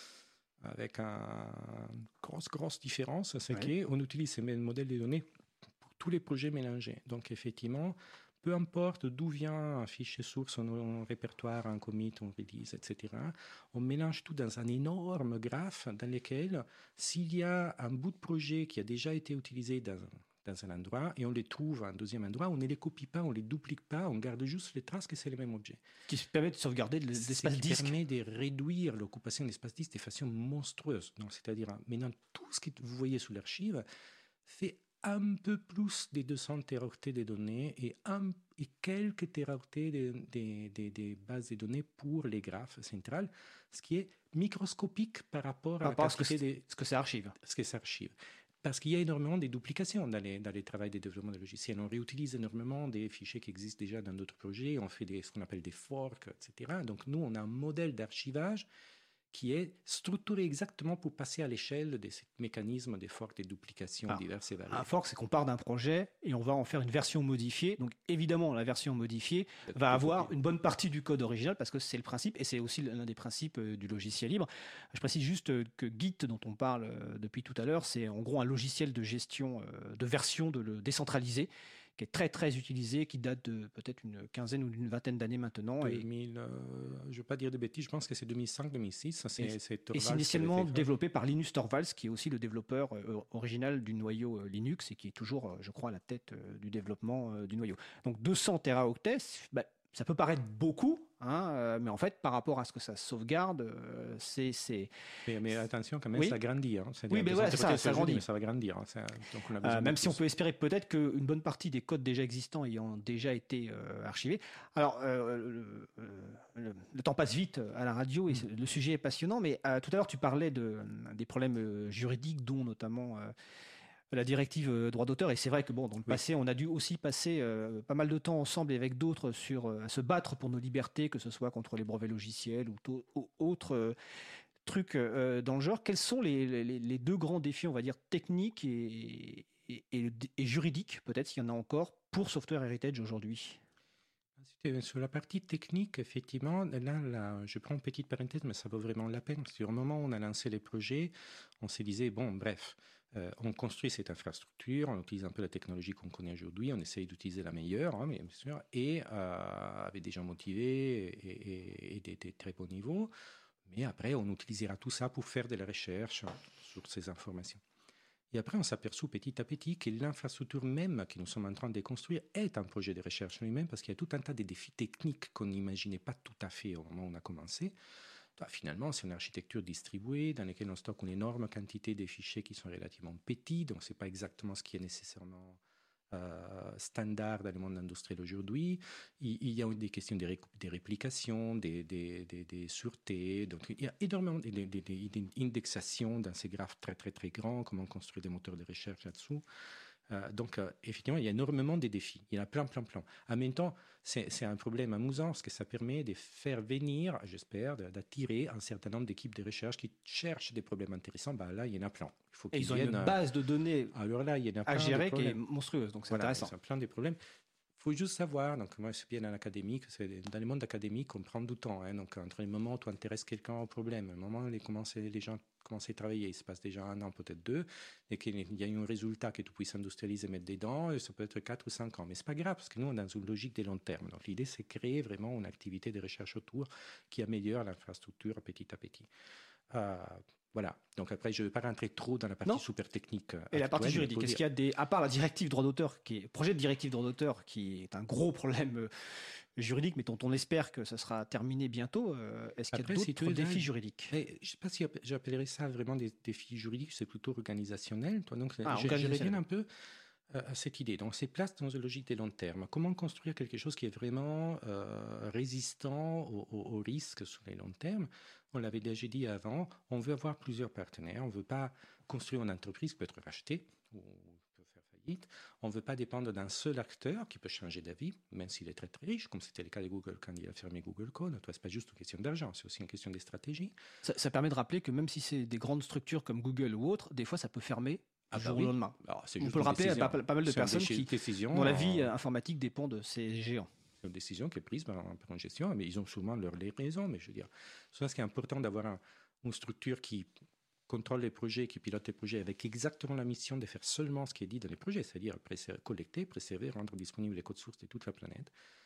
avec une grosse, grosse différence, c'est ouais. qu'on utilise ces mêmes modèles de données pour tous les projets mélangés. Donc, effectivement, peu importe d'où vient un fichier source, un, un répertoire, un commit, un release, et cetera, on mélange tout dans un énorme graphe dans lequel, s'il y a un bout de projet qui a déjà été utilisé dans, dans un endroit et on les trouve à un deuxième endroit, on ne les copie pas, on ne les duplique pas, on garde juste les traces que c'est le même objet. Qui permet de sauvegarder l'espace disque. Qui permet de réduire l'occupation de l'espace disque de façon monstrueuse. Donc, c'est-à-dire, maintenant, tout ce que vous voyez sous l'archive fait un peu plus de deux cents téraoctets de données et, un, et quelques téraoctets de, de, de, de bases de données pour les graphes centrales, ce qui est microscopique par rapport par à rapport la quantité ce que, de, ce que ça archive. Ce que ça archive. Parce qu'il y a énormément de duplications dans les, dans les travaux de développement de logiciels. On réutilise énormément des fichiers qui existent déjà dans d'autres projets, on fait des, ce qu'on appelle des forks, et cetera. Donc nous, on a un modèle d'archivage qui est structuré exactement pour passer à l'échelle de ce mécanisme des forks, des duplications ah, diverses et variées. Un fork, c'est qu'on part d'un projet et on va en faire une version modifiée. Donc évidemment, la version modifiée va Tout avoir une bonne partie du code original parce que c'est le principe et c'est aussi l'un des principes du logiciel libre. Je précise juste que Git, dont on parle depuis tout à l'heure, c'est en gros un logiciel de gestion de version de le décentralisé qui est très très utilisé, qui date de peut-être une quinzaine ou d'une vingtaine d'années maintenant. deux mille, euh, je ne veux pas dire de bêtises, je pense que c'est deux mille cinq deux mille six. C'est, et c'est, et c'est initialement développé par Linus Torvalds, qui est aussi le développeur euh, original du noyau euh, Linux et qui est toujours, euh, je crois, à la tête euh, du développement euh, du noyau. Donc deux cents téraoctets, bah, ça peut paraître beaucoup, hein, euh, mais en fait, par rapport à ce que ça sauvegarde, euh, c'est, c'est... Mais, mais attention, quand même, Oui. ça grandit. Hein. Oui, mais voilà, c'est ça, ça grandit. Mais ça va grandir. Hein. Ça, donc on a besoin Euh, de même si plus. on peut espérer peut-être qu'une bonne partie des codes déjà existants ayant déjà été euh, archivés. Alors, euh, le, le, le temps passe vite à la radio et Mm. le sujet est passionnant, mais euh, tout à l'heure, tu parlais de, des problèmes euh, juridiques, dont notamment euh, la directive euh, droit d'auteur. Et c'est vrai que bon, dans le Oui. passé, on a dû aussi passer euh, pas mal de temps ensemble et avec d'autres sur, euh, à se battre pour nos libertés, que ce soit contre les brevets logiciels ou, to- ou autres euh, trucs euh, dans le genre. Quels sont les, les, les deux grands défis, on va dire, techniques et, et, et, et juridiques, peut-être s'il y en a encore, pour Software Heritage aujourd'hui? C'était sur la partie technique, effectivement, là, là, je prends une petite parenthèse, mais ça vaut vraiment la peine. Parce qu'au moment où on a lancé les projets, on s'est dit, bon, bref, euh, on construit cette infrastructure, on utilise un peu la technologie qu'on connaît aujourd'hui, on essaye d'utiliser la meilleure, hein, bien sûr, et euh, avec des gens motivés et, et, et des, des très bons niveaux. Mais après, on utilisera tout ça pour faire de la recherche sur ces informations. Et après, on s'aperçoit petit à petit que l'infrastructure même que nous sommes en train de construire est un projet de recherche lui-même parce qu'il y a tout un tas de défis techniques qu'on n'imaginait pas tout à fait au moment où on a commencé. Bah, finalement, c'est une architecture distribuée dans laquelle on stocke une énorme quantité de fichiers qui sont relativement petits, donc ce n'est pas exactement ce qui est nécessairement euh, standard dans le monde industriel aujourd'hui. Il, il y a des questions de, ré, de réplication, des, des, des, des sûretés. Donc, il y a énormément d'indexation dans ces graphes très, très, très grands, comment construire des moteurs de recherche là-dessous. Euh, donc, euh, effectivement, il y a énormément de défis. Il y en a plein, plein, plein. En même temps, c'est, c'est un problème amusant parce que ça permet de faire venir, j'espère, d'attirer un certain nombre d'équipes de recherche qui cherchent des problèmes intéressants. Ben là, il y en a plein. Il faut Et qu'ils ils ont viennent, une base de données alors là, il y en a à plein gérer de qui est monstrueuse, donc c'est voilà, intéressant. Il y a plein de problèmes. Il faut juste savoir, donc moi c'est bien dans l'académique, c'est dans le monde académique on prend du temps, hein, donc entre le moment où tu intéresses quelqu'un au problème, le moment où les, commencent, les gens commencent à travailler, il se passe déjà un an, peut-être deux, et qu'il y a un résultat que tu puisses industrialiser et mettre dedans, ça peut être quatre ou cinq ans, mais c'est pas grave, parce que nous on est dans une logique de long terme, donc l'idée c'est créer vraiment une activité de recherche autour qui améliore l'infrastructure petit à petit. Euh, Voilà. Donc après, je ne vais pas rentrer trop dans la partie non. super technique. Et la partie juridique, est-ce qu'il y a des, à part la directive droit d'auteur, qui est projet de directive droit d'auteur, qui est un gros problème euh, juridique, mais dont on espère que ça sera terminé bientôt, euh, est-ce qu'il y a d'autres si défis là, juridiques? Je ne sais pas si j'appellerais ça vraiment des défis juridiques, c'est plutôt organisationnel. Toi, donc, ah, je, je reviens un peu à cette idée. Donc, c'est place dans une logique de long terme. Comment construire quelque chose qui est vraiment euh, résistant aux, aux, aux risques sur les longs termes? On l'avait déjà dit avant, on veut avoir plusieurs partenaires. On ne veut pas construire une entreprise qui peut être rachetée ou peut faire faillite. On ne veut pas dépendre d'un seul acteur qui peut changer d'avis, même s'il est très très riche, comme c'était le cas de Google quand il a fermé Google Code. Ce n'est pas juste une question d'argent, c'est aussi une question de stratégie. Ça, ça permet de rappeler que même si c'est des grandes structures comme Google ou autres, des fois ça peut fermer. Ah du bah jour oui. au lendemain. Alors, on peut le rappeler à pas, pas mal de personnes qui, décision, dont la vie euh, informatique dépend de ces géants. C'est une décision qui est prise par, par une gestion, mais ils ont souvent leurs raisons. Mais je veux dire, c'est ce qui est important d'avoir un, une structure qui contrôle les projets, qui pilote les projets avec exactement la mission de faire seulement ce qui est dit dans les projets, c'est-à-dire collecter, préserver, rendre disponibles les codes sources de toute la planète.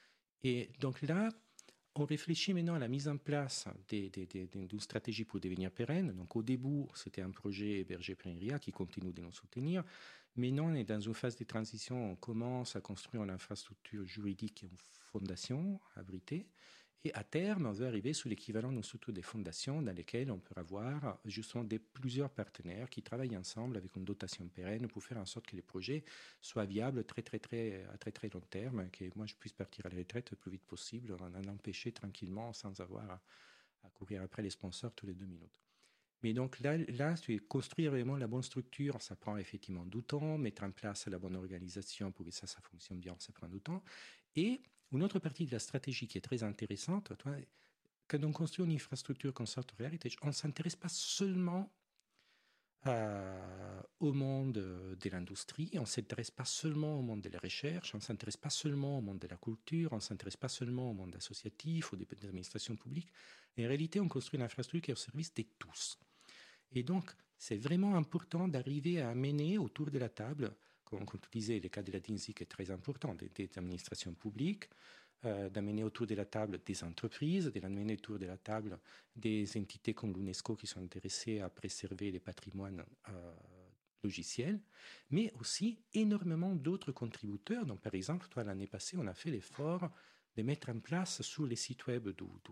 Et donc là, on réfléchit maintenant à la mise en place d'une stratégie pour devenir pérenne. Donc au début, c'était un projet hébergé par INRIA qui continue de nous soutenir. Maintenant, on est dans une phase de transition. On commence à construire une infrastructure juridique et une fondation abritée. Et à terme, on veut arriver sur l'équivalent d'une structure de fondations dans lesquelles on peut avoir justement des, plusieurs partenaires qui travaillent ensemble avec une dotation pérenne pour faire en sorte que les projets soient viables très, très, très, à très, très long terme, que moi, je puisse partir à la retraite le plus vite possible, en en empêcher tranquillement sans avoir à, à courir après les sponsors tous les deux minutes. Mais donc là, là, construire vraiment la bonne structure, ça prend effectivement du temps. Mettre en place la bonne organisation pour que ça, ça fonctionne bien, ça prend du temps. Et une autre partie de la stratégie qui est très intéressante, toi, quand on construit une infrastructure comme Software Heritage, on ne s'intéresse pas seulement euh, au monde de l'industrie, on ne s'intéresse pas seulement au monde de la recherche, on ne s'intéresse pas seulement au monde de la culture, on ne s'intéresse pas seulement au monde associatif ou des administrations publiques. Et en réalité, on construit une infrastructure qui est au service de tous. Et donc, c'est vraiment important d'arriver à amener autour de la table, comme, comme tu disais, le cas de la D I N S I est très important, des, des administrations publiques, euh, d'amener autour de la table des entreprises, d'amener autour de la table des entités comme l'UNESCO qui sont intéressées à préserver les patrimoines euh, logiciels, mais aussi énormément d'autres contributeurs. Donc, par exemple, toi, l'année passée, on a fait l'effort de mettre en place sur les sites web du, du,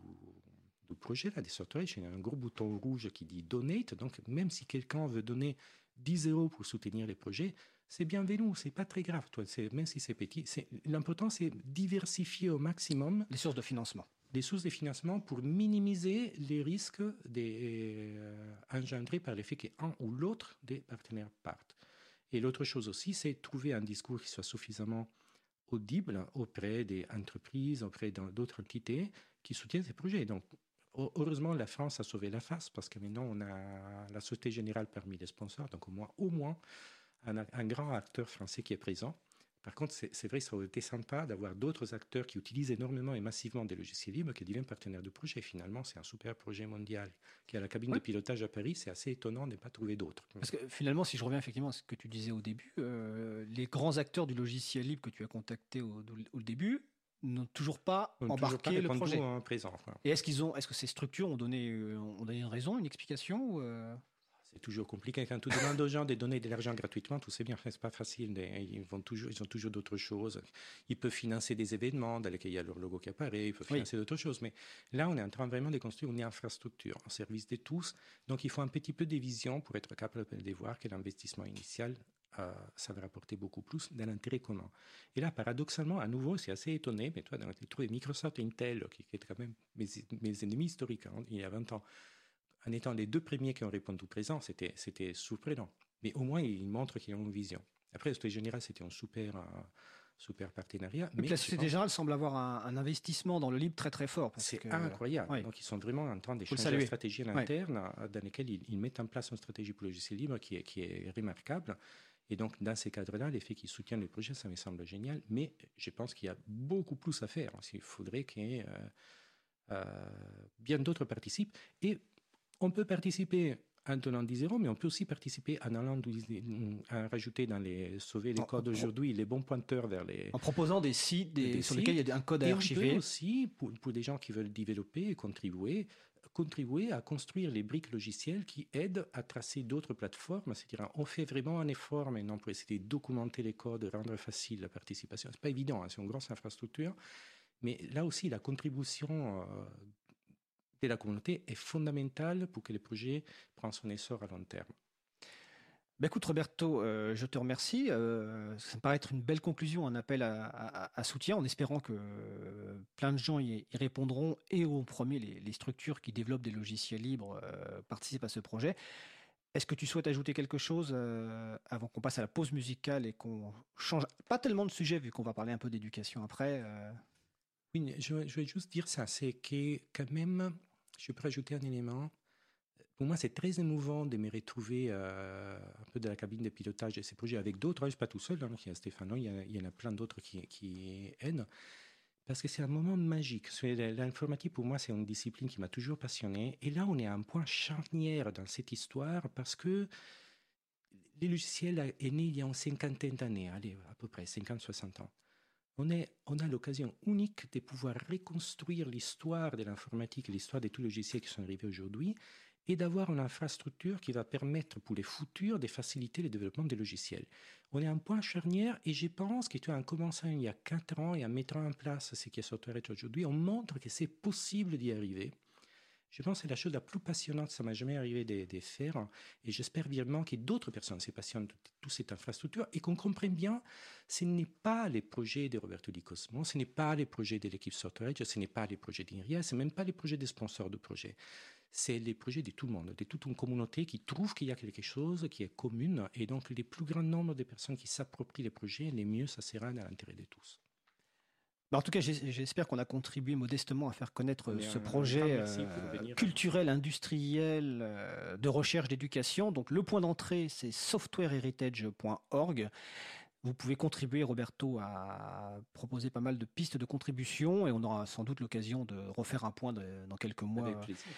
du projet, là, des software, il y a un gros bouton rouge qui dit Donate. Donc, même si quelqu'un veut donner dix euros pour soutenir les projets, c'est bienvenu, c'est pas très grave. Toi, c'est, même si c'est petit, c'est, l'important, c'est diversifier au maximum les sources de financement. Les sources de financement pour minimiser les risques des, euh, engendrés par le fait qu'un ou l'autre des partenaires partent. Et l'autre chose aussi, c'est trouver un discours qui soit suffisamment audible auprès des entreprises, auprès d'autres entités qui soutiennent ces projets. Donc, heureusement, la France a sauvé la face parce que maintenant, on a la Société Générale parmi les sponsors, donc au moins, au moins un, un grand acteur français qui est présent. Par contre, c'est, c'est vrai que ça aurait été sympa d'avoir d'autres acteurs qui utilisent énormément et massivement des logiciels libres qui deviennent partenaires du projet. Finalement, c'est un super projet mondial qui a la cabine oui. de pilotage à Paris. C'est assez étonnant de ne pas trouver d'autres. Parce que finalement, si je reviens effectivement à ce que tu disais au début, euh, les grands acteurs du logiciel libre que tu as contactés au, au début n'ont toujours pas n'ont embarqué toujours pas le projet. En présent, quoi. Et est-ce qu'ils ont, est-ce que ces structures ont donné, euh, ont donné une raison, une explication ou euh... C'est toujours compliqué. Quand tu demandes aux gens de donner de l'argent gratuitement, tout c'est bien, c'est pas facile. Ils, vont toujours, ils ont toujours d'autres choses. Ils peuvent financer des événements dans lesquels il y a leur logo qui apparaît, ils peuvent financer oui. d'autres choses. Mais là, on est en train vraiment de construire une infrastructure en service de tous. Donc, il faut un petit peu de vision pour être capable de voir que l'investissement initial, euh, ça va rapporter beaucoup plus dans l'intérêt commun. Et là, paradoxalement, à nouveau, c'est assez étonné, mais toi, dans les trouvé Microsoft et Intel, qui étaient quand même mes, mes ennemis historiques hein, il y a vingt ans, en étant les deux premiers qui ont répondu présent, c'était, c'était surprenant. Mais au moins, ils montrent qu'ils ont une vision. Après, la Société Générale, c'était un super, un super partenariat. Mais la Société Générale semble avoir un, un investissement dans le libre très très fort. Parce c'est que, incroyable. Oui. Donc, ils sont vraiment en train de changer la stratégie en interne, oui. dans laquelle ils, ils mettent en place une stratégie pour le logiciel libre qui est, qui est remarquable. Et donc, dans ces cadres-là, l'effet qu'ils soutiennent le projet, ça me semble génial. Mais je pense qu'il y a beaucoup plus à faire. Il faudrait que euh, euh, bien d'autres participent. Et on peut participer en donnant dix euros, mais on peut aussi participer en allant en rajouter dans les sauver les en, codes aujourd'hui, les bons pointeurs vers les... En proposant des sites des, des sur sites, lesquels il y a un code à et archiver. On peut aussi, pour, pour des gens qui veulent développer et contribuer, contribuer à construire les briques logicielles qui aident à tracer d'autres plateformes. C'est-à-dire, on fait vraiment un effort maintenant pour essayer de documenter les codes, rendre facile la participation. Ce n'est pas évident, hein, c'est une grosse infrastructure, mais là aussi, la contribution... Euh, de la communauté est fondamentale pour que le projet prenne son essor à long terme. Ben écoute Roberto, euh, je te remercie. Euh, ça me paraît être une belle conclusion, un appel à, à, à soutien, en espérant que euh, plein de gens y, y répondront et au premier les, les structures qui développent des logiciels libres euh, participent à ce projet. Est-ce que tu souhaites ajouter quelque chose euh, avant qu'on passe à la pause musicale et qu'on change pas tellement de sujet vu qu'on va parler un peu d'éducation après euh... Oui, je, je vais juste dire ça, c'est que quand même... Je peux rajouter un élément. Pour moi, c'est très émouvant de me retrouver euh, un peu dans la cabine de pilotage de ces projets avec d'autres. Je ne suis pas tout seul, hein. Il y a Stéphano, il y, a, il y en a plein d'autres qui, qui aident. Parce que c'est un moment magique. L'informatique, pour moi, c'est une discipline qui m'a toujours passionné. Et là, on est à un point charnière dans cette histoire parce que les logiciels est né il y a une cinquantaine d'années, allez, à peu près, cinquante à soixante ans. On, est, on a l'occasion unique de pouvoir reconstruire l'histoire de l'informatique, l'histoire de tous les logiciels qui sont arrivés aujourd'hui, et d'avoir une infrastructure qui va permettre pour les futurs de faciliter le développement des logiciels. On est à un point charnière, et je pense que tu as en commençant il y a quatre ans et en mettant en place ce qui est Software Heritage aujourd'hui, on montre que c'est possible d'y arriver. Je pense que c'est la chose la plus passionnante, ça ne m'est jamais arrivé de, de faire, et j'espère vivement que d'autres personnes se passionnent de toute cette infrastructure et qu'on comprenne bien, ce n'est pas les projets de Roberto Di Cosmo, ce n'est pas les projets de l'équipe Software Edge, ce n'est pas les projets d'Inria, ce n'est même pas les projets des sponsors de projet. C'est les projets de tout le monde, de toute une communauté qui trouve qu'il y a quelque chose qui est commune, et donc le plus grand nombre de personnes qui s'approprient les projets, les mieux ça sera dans l'intérêt de tous. En tout cas, j'espère qu'on a contribué modestement à faire connaître ce projet euh, culturel, industriel, euh, de recherche, d'éducation. Donc, le point d'entrée, c'est software heritage point org. Vous pouvez contribuer, Roberto, à proposer pas mal de pistes de contribution et on aura sans doute l'occasion de refaire un point de, dans quelques mois. Avec plaisir.